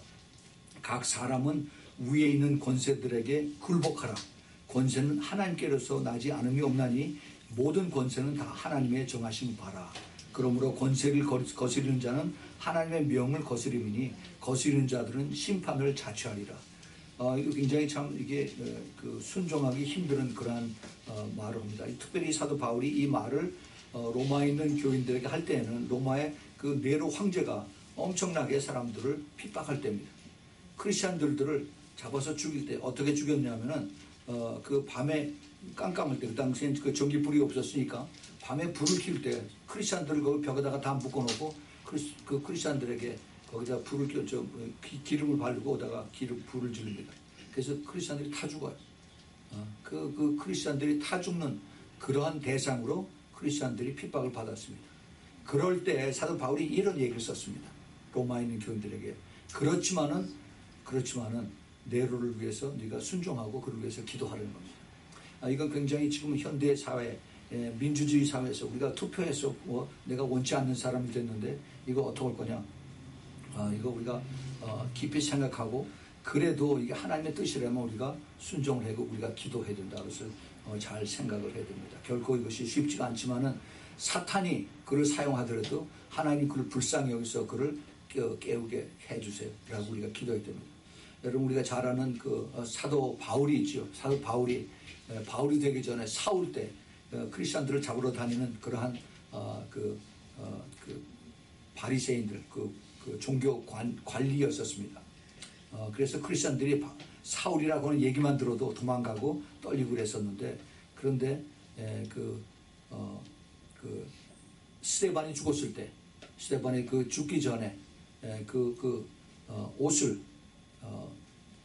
각 사람은 위에 있는 권세들에게 굴복하라. 권세는 하나님께로서 나지 않음이 없나니 모든 권세는 다 하나님의 정하신 바라. 그러므로 권세를 거스리는 자는 하나님의 명을 거스림이니 거스리는 자들은 심판을 자취하리라. 어, 이거 굉장히 참 이게 어, 그 순종하기 힘든 그러한 어, 말을 합니다. 특별히 사도 바울이 이 말을 어, 로마에 있는 교인들에게 할 때에는 로마의 그 네로 황제가 엄청나게 사람들을 핍박할 때입니다. 크리스천들을 잡아서 죽일 때 어떻게 죽였냐면은 어, 그 밤에 깜깜할 때, 그 당시엔 그 전기불이 없었으니까 밤에 불을 키울 때 크리스천들을 그 벽에다가 다 묶어놓고 크리스, 그 크리스천들에게 거기다 불을 켜, 저, 기름을 바르고 오다가 기름, 불을 지릅니다. 그래서 크리스천들이 타 죽어요. 어, 그, 그 크리스천들이 타 죽는 그러한 대상으로 크리스천들이 핍박을 받았습니다. 그럴 때 사도 바울이 이런 얘기를 썼습니다. 로마에 있는 교인들에게. 그렇지만은, 그렇지만은, 네로를 위해서 네가 순종하고 그를 위해서 기도하라는 겁니다. 아, 이건 굉장히 지금 현대 사회, 예, 민주주의 사회에서 우리가 투표해서 뭐 내가 원치 않는 사람이 됐는데 이거 어떻게 할 거냐? 아, 이거 우리가 어, 깊이 생각하고 그래도 이게 하나님의 뜻이라면 우리가 순종을 하고 우리가 기도해야 된다. 그것을 어, 잘 생각을 해야 됩니다. 결코 이것이 쉽지가 않지만은 사탄이 그를 사용하더라도 하나님이 그를 불쌍히 여기서 그를 깨우게 해주세요. 라고 우리가 기도해야 됩니다. 여러분 우리가 잘 아는 그 사도 바울이 있죠. 사도 바울이 바울이 되기 전에 사울 때 크리스천들을 잡으러 다니는 그러한 어, 그, 어, 그 바리새인들 그, 그 종교 관, 관리였었습니다. 어, 그래서 크리스천들이 사울이라고 하는 얘기만 들어도 도망가고 떨리고 그랬었는데 그런데 에, 그, 어, 그 스데반이 죽었을 때 스데반이 그 죽기 전에 에, 그, 그 어, 옷을 어,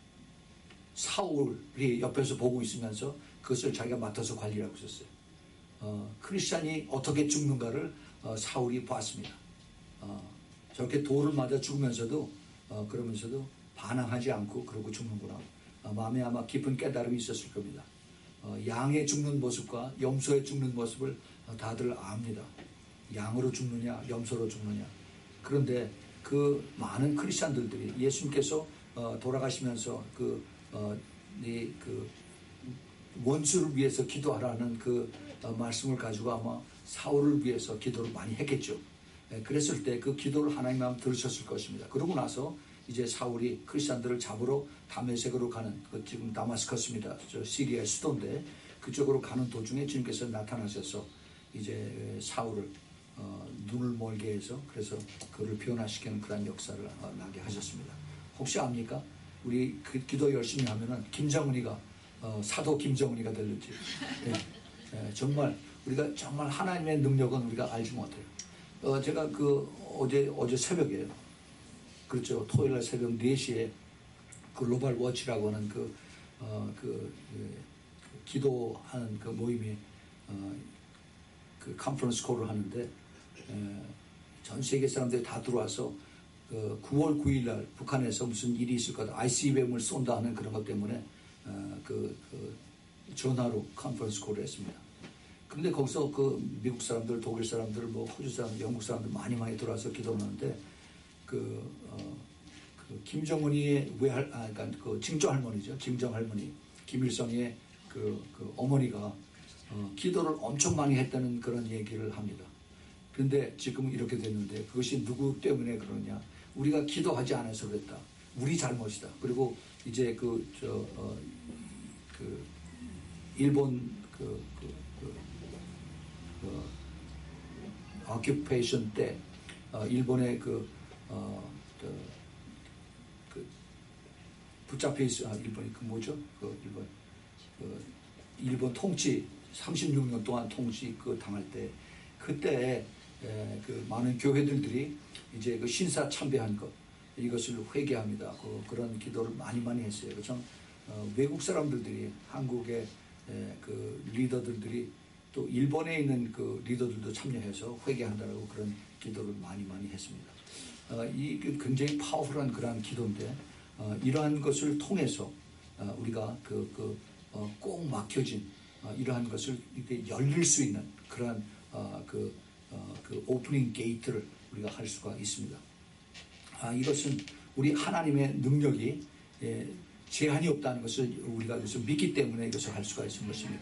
사울이 옆에서 보고 있으면서 그것을 자기가 맡아서 관리하고 있었어요. 어, 크리스찬이 어떻게 죽는가를 어, 사울이 봤습니다. 어, 저렇게 돌을 맞아 죽으면서도 어, 그러면서도 반항하지 않고 그러고 죽는구나. 어, 마음에 아마 깊은 깨달음이 있었을 겁니다. 어, 양의 죽는 모습과 염소의 죽는 모습을 어, 다들 압니다. 양으로 죽느냐 염소로 죽느냐. 그런데 그 많은 크리스찬들이 예수님께서 어, 돌아가시면서 그, 어, 이, 그 원수를 위해서 기도하라는 그 어, 말씀을 가지고 아마 사울을 위해서 기도를 많이 했겠죠. 예, 그랬을 때 그 기도를 하나님 마음 들으셨을 것입니다. 그러고 나서 이제 사울이 크리스찬들을 잡으러 다메섹으로 가는 그 지금 다마스커스입니다. 저 시리아의 수도인데 그쪽으로 가는 도중에 주님께서 나타나셔서 이제 사울을 어, 눈을 멀게 해서 그래서 그를 변화시키는 그런 역사를 어, 나게 하셨습니다. 혹시 압니까? 우리 그 기도 열심히 하면은 김정은이가 어, 사도 김정은이가 될지. 예, 예, 정말 우리가 정말 하나님의 능력은 우리가 알지 못해요. 어, 제가 그 어제 어제 새벽에 그렇죠 토요일날 새벽 네 시에 글로벌 워치라고 하는 그, 어, 그, 그, 그 기도하는 그 모임이 어, 그 컨퍼런스 콜을 하는데 에, 전 세계 사람들이 다 들어와서 그 구월 구일 날 북한에서 무슨 일이 있을 거다, 아이씨비엠을 쏜다 하는 그런 것 때문에 어, 그, 그 전화로 컨퍼런스 콜을 했습니다. 그런데 거기서 그 미국 사람들, 독일 사람들, 뭐 호주 사람들, 영국 사람들 많이 많이 들어와서 기도를 하는데 그, 어, 그 김정은이의 외할, 아, 그러니까 그 징조 할머니죠. 징정 할머니, 김일성의 그, 그 어머니가 어, 기도를 엄청 많이 했다는 그런 얘기를 합니다. 그런데 지금 이렇게 됐는데 그것이 누구 때문에 그러냐? 우리가 기도하지 않아서 그랬다. 우리 잘못이다. 그리고 이제 그, 저, 어, 그, 일본 그, 그, 그, 그, 오큐페이션 때, 어, 일본의 그, 어, 저, 그, 붙잡혀 있어, 아, 일본이 그 뭐죠? 그, 일본, 그, 일본 통치, 삼십육 년 동안 통치 그 당할 때, 그때, 에, 그 많은 교회들들이 이제 그 신사 참배한 것, 이것을 회개합니다. 그, 그런 기도를 많이 많이 했어요. 참, 어, 외국 사람들이, 한국의 에, 그 리더들들이 또 일본에 있는 그 리더들도 참여해서 회개한다라고 그런 기도를 많이 많이 했습니다. 어, 이 굉장히 파워풀한 그러한 기도인데, 어, 이러한 것을 통해서 어, 우리가 그, 그, 어, 꼭 막혀진 어, 이러한 것을 이렇게 열릴 수 있는 그러한 어, 그, 어, 그 오프닝 게이트를 우리가 할 수가 있습니다. 아, 이것은 우리 하나님의 능력이 예, 제한이 없다는 것을 우리가 그래서 믿기 때문에 이것을 할 수가 있는 것입니다.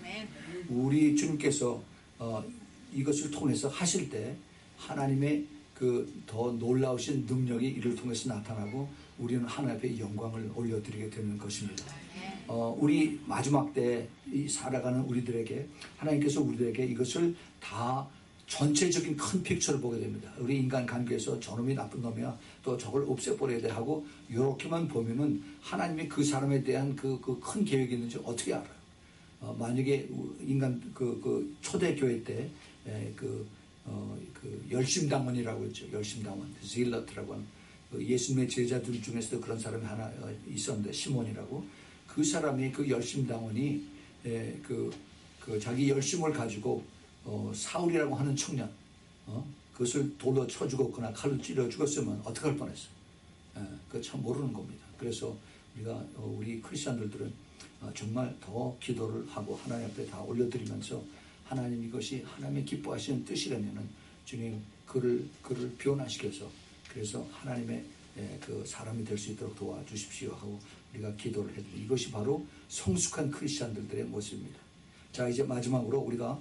우리 주님께서 어, 이것을 통해서 하실 때 하나님의 그 더 놀라우신 능력이 이를 통해서 나타나고 우리는 하나님 앞에 영광을 올려드리게 되는 것입니다. 어, 우리 마지막 때 이 살아가는 우리들에게 하나님께서 우리들에게 이것을 다 전체적인 큰 픽처를 보게 됩니다. 우리 인간 관계에서 저놈이 나쁜 놈이야, 또 저걸 없애버려야 돼 하고 이렇게만 보면은 하나님이 그 사람에 대한 그 그 큰 계획이 있는지 어떻게 알아요? 어, 만약에 인간 그, 그 초대교회 때 그 어, 그 열심당원이라고 했죠. 열심당원, 질러트라고 하는 그 예수님의 제자들 중에서도 그런 사람이 하나 있었는데 시몬이라고, 그 사람이 그 열심당원이 에, 그, 그 자기 열심을 가지고 어, 사울이라고 하는 청년, 어? 그것을 돌로 쳐 죽었거나 칼로 찔러 죽었으면 어떻게 할 뻔했어요? 그거 참 모르는 겁니다. 그래서 우리가 어, 우리 크리스천들은 어, 정말 더 기도를 하고 하나님 앞에 다 올려드리면서 하나님 이것이 하나님의 기뻐하시는 뜻이라면은 주님 그를 그를 변화시켜서 그래서 하나님의 예, 그 사람이 될 수 있도록 도와주십시오 하고 우리가 기도를 해드립니다. 이것이 바로 성숙한 크리스천들의 모습입니다. 자, 이제 마지막으로 우리가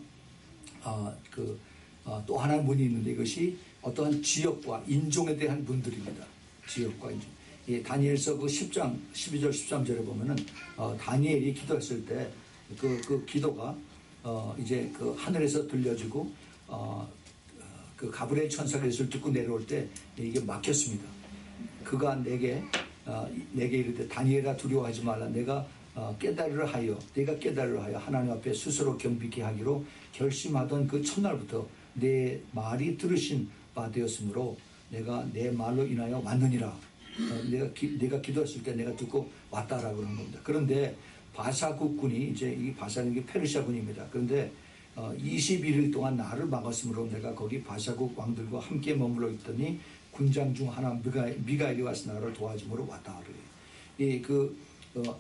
아, 그, 아, 또 하나의 문이 있는데 이것이 어떠한 지역과 인종에 대한 문들입니다. 지역과 인종. 예, 다니엘서 그 십 장 십이 절 십삼 절에 보면은 어, 다니엘이 기도했을 때 그 그 기도가 어, 이제 그 하늘에서 들려지고 어, 그 가브리엘 천사가 이것을 듣고 내려올 때 이게 막혔습니다. 그가 내게 어, 내게 이르되 다니엘아 두려워하지 말라. 내가 어, 깨달으려 하여 내가 깨달으려 하여 하나님 앞에 스스로 겸비케 하기로 결심하던 그 첫날부터 내 말이 들으신 바 되었으므로 내가 내 말로 인하여 왔느니라. 어, 내가 기, 내가 기도했을 때 내가 듣고 왔다라고 그런 겁니다. 그런데 바사 국군이 이제 이 바사는 게 페르시아 군입니다. 그런데 어, 이십일 일 동안 나를 막았으므로 내가 거기 바사국 왕들과 함께 머물러 있더니 군장 중 하나 미가엘, 미가엘이 와서 나를 도와줌으로 왔다 그래요. 이그 어,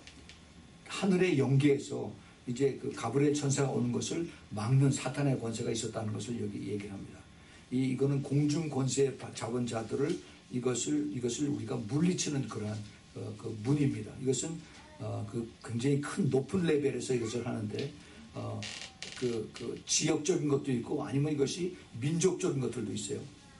하늘의 영계에서 이제 그 가브리엘 천사가 오는 것을 막는 사탄의 권세가 있었다는 것을 여기 얘기를 합니다. 이 이거는 공중 권세 잡은 자들을 이것을 이것을 우리가 물리치는 그러한 어, 그 문입니다. 이것은 어, 그 굉장히 큰 높은 레벨에서 이것을 하는데 어, 그, 그 지역적인 것도 있고 아니면 이것이 민족적인 것들도 있어요.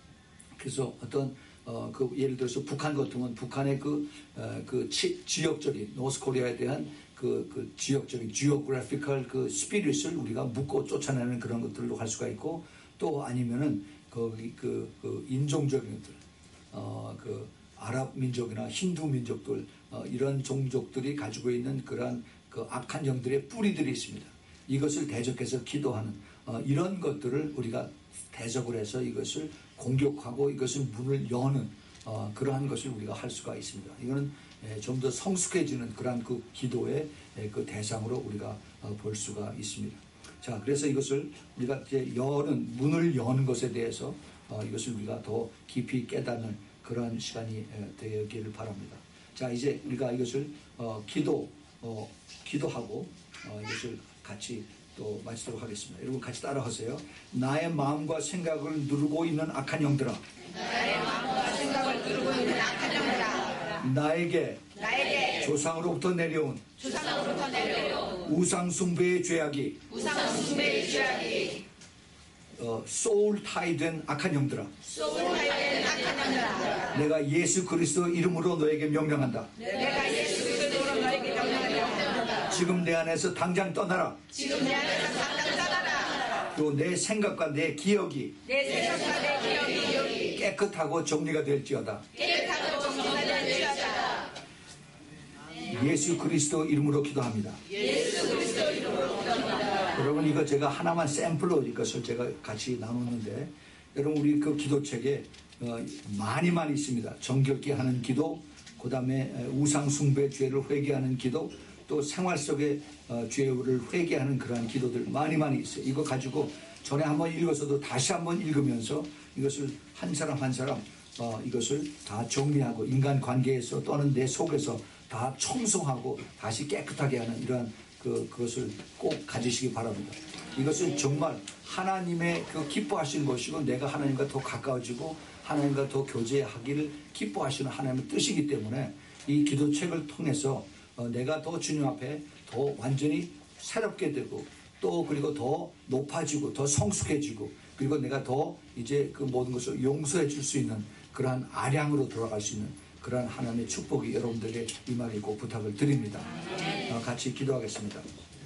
그래서 어떤 어, 그 예를 들어서 북한 같은 건 북한의 그, 어, 그 치, 지역적인 노스코리아에 대한 그, 그 지역적인 지오그래피컬 그 스피릿을 우리가 묶고 쫓아내는 그런 것들도 할 수가 있고 또 아니면은 거기 그, 그 인종적인 것들, 어, 그 아랍 민족이나 힌두 민족들 어, 이런 종족들이 가지고 있는 그러한 그 악한 영들의 뿌리들이 있습니다. 이것을 대적해서 기도하는 어, 이런 것들을 우리가 대적을 해서 이것을 공격하고 이것을 문을 여는 어, 그러한 것을 우리가 할 수가 있습니다. 이거는 좀 더 성숙해지는 그러한 그 기도의 에, 그 대상으로 우리가 어, 볼 수가 있습니다. 자, 그래서 이것을 우리가 이제 여는 문을 여는 것에 대해서 어, 이것을 우리가 더 깊이 깨닫는 그런 시간이 되기를 바랍니다. 자, 이제 우리가 이것을 어, 기도, 어, 기도하고 어, 이것을 같이 또 마치도록 하겠습니다. 여러분 같이 따라하세요. 나의 마음과 생각을 누르고 있는 악한 영들아, 나의 마음과 생각을 누르고 있는 악한 영들아, 나에게, 나에게 조상으로부터 내려온 조상으로부터 내려온 우상 숭배의 죄악이, 우상 숭배의 죄악이 어, 소울 타이된 악한 영들아, 소울하여 악한 영들아, 내가 예수 그리스도 이름으로 너에게 명령한다. 내가 예수 그리스도로 너에게 명령한다. 지금 내 안에서 당장 떠나라. 지금 내 안에서 당장 떠나라. 또 내 생각과 내 기억이 내 생각과 내 기억이 깨끗하고 정리가 될지어다. 깨끗하고 정리가 될지어다. 예수 그리스도 이름으로 기도합니다. 예수 그리스도 이름으로 기도합니다. 여러분, 이거 제가 하나만 샘플로 이것을 제가 같이 나누는데, 여러분 우리 그 기도책에 어, 많이 많이 있습니다. 정결케 하는 기도, 그 다음에 우상 숭배 죄를 회개하는 기도, 또 생활 속의 어, 죄를 회개하는 그러한 기도들 많이 많이 있어요. 이거 가지고 전에 한번 읽었어도 다시 한번 읽으면서 이것을 한 사람 한 사람 어, 이것을 다 정리하고 인간 관계에서 또는 내 속에서 다 청소하고 다시 깨끗하게 하는 이러한 그, 그것을 꼭 가지시기 바랍니다. 이것은 정말 하나님의 그 기뻐하시는 것이고, 내가 하나님과 더 가까워지고 하나님과 더 교제하기를 기뻐하시는 하나님의 뜻이기 때문에 이 기도책을 통해서 어, 내가 더 주님 앞에 더 완전히 새롭게 되고, 또 그리고 더 높아지고 더 성숙해지고, 그리고 내가 더 이제 그 모든 것을 용서해 줄 수 있는 그러한 아량으로 돌아갈 수 있는 그러한 하나님의 축복이 여러분들에게 임하길 꼭 부탁을 드립니다. 어, 같이 기도하겠습니다.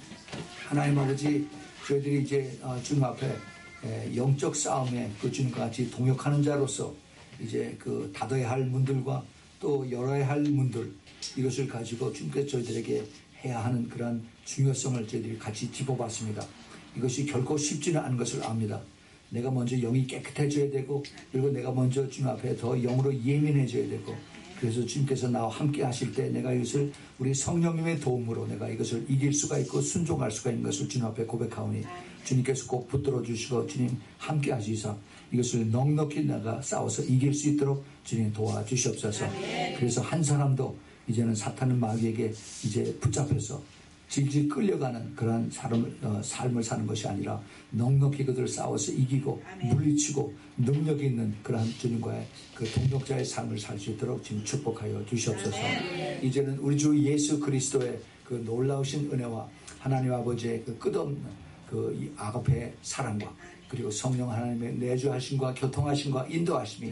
하나님 아버지, 저희들이 이제 어, 주님 앞에 에, 영적 싸움에 그 주님과 같이 동역하는 자로서 이제 그 닫아야 할 문들과 또 열어야 할 문들, 이것을 가지고 주님께서 저희들에게 해야 하는 그러한 중요성을 저희들이 같이 짚어봤습니다. 이것이 결코 쉽지는 않은 것을 압니다. 내가 먼저 영이 깨끗해져야 되고, 그리고 내가 먼저 주님 앞에 더 영으로 예민해져야 되고, 그래서 주님께서 나와 함께 하실 때 내가 이것을 우리 성령님의 도움으로 내가 이것을 이길 수가 있고 순종할 수가 있는 것을 주님 앞에 고백하오니, 주님께서 꼭 붙들어 주시고 주님 함께 하시사 이것을 넉넉히 내가 싸워서 이길 수 있도록 주님 도와주시옵소서. 그래서 한 사람도 이제는 사탄의 마귀에게 이제 붙잡혀서 질질 끌려가는 그러한 삶을, 어, 삶을 사는 것이 아니라 넉넉히 그들을 싸워서 이기고 물리치고 능력 있는 그러한 주님과의 그 동력자의 삶을 살 수 있도록 지금 축복하여 주시옵소서. 이제는 우리 주 예수 그리스도의 그 놀라우신 은혜와 하나님 아버지의 그 끝없는 그 아가페의 사랑과 그리고 성령 하나님의 내주하심과 교통하심과 인도하심이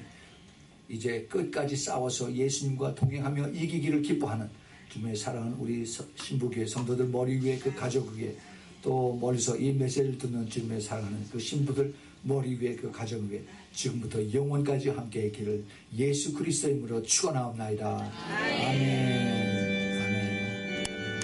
이제 끝까지 싸워서 예수님과 동행하며 이기기를 기뻐하는 주님의 사랑은 우리 신부교회 성도들 머리 위에, 그 가족 위에, 또 멀리서 이 메시지를 듣는 주님의 사랑하는 그 신부들 머리 위에, 그 가정 위에 지금부터 영원까지 함께 있기를 예수 그리스도의 이름으로 축원하옵나이다. 아멘.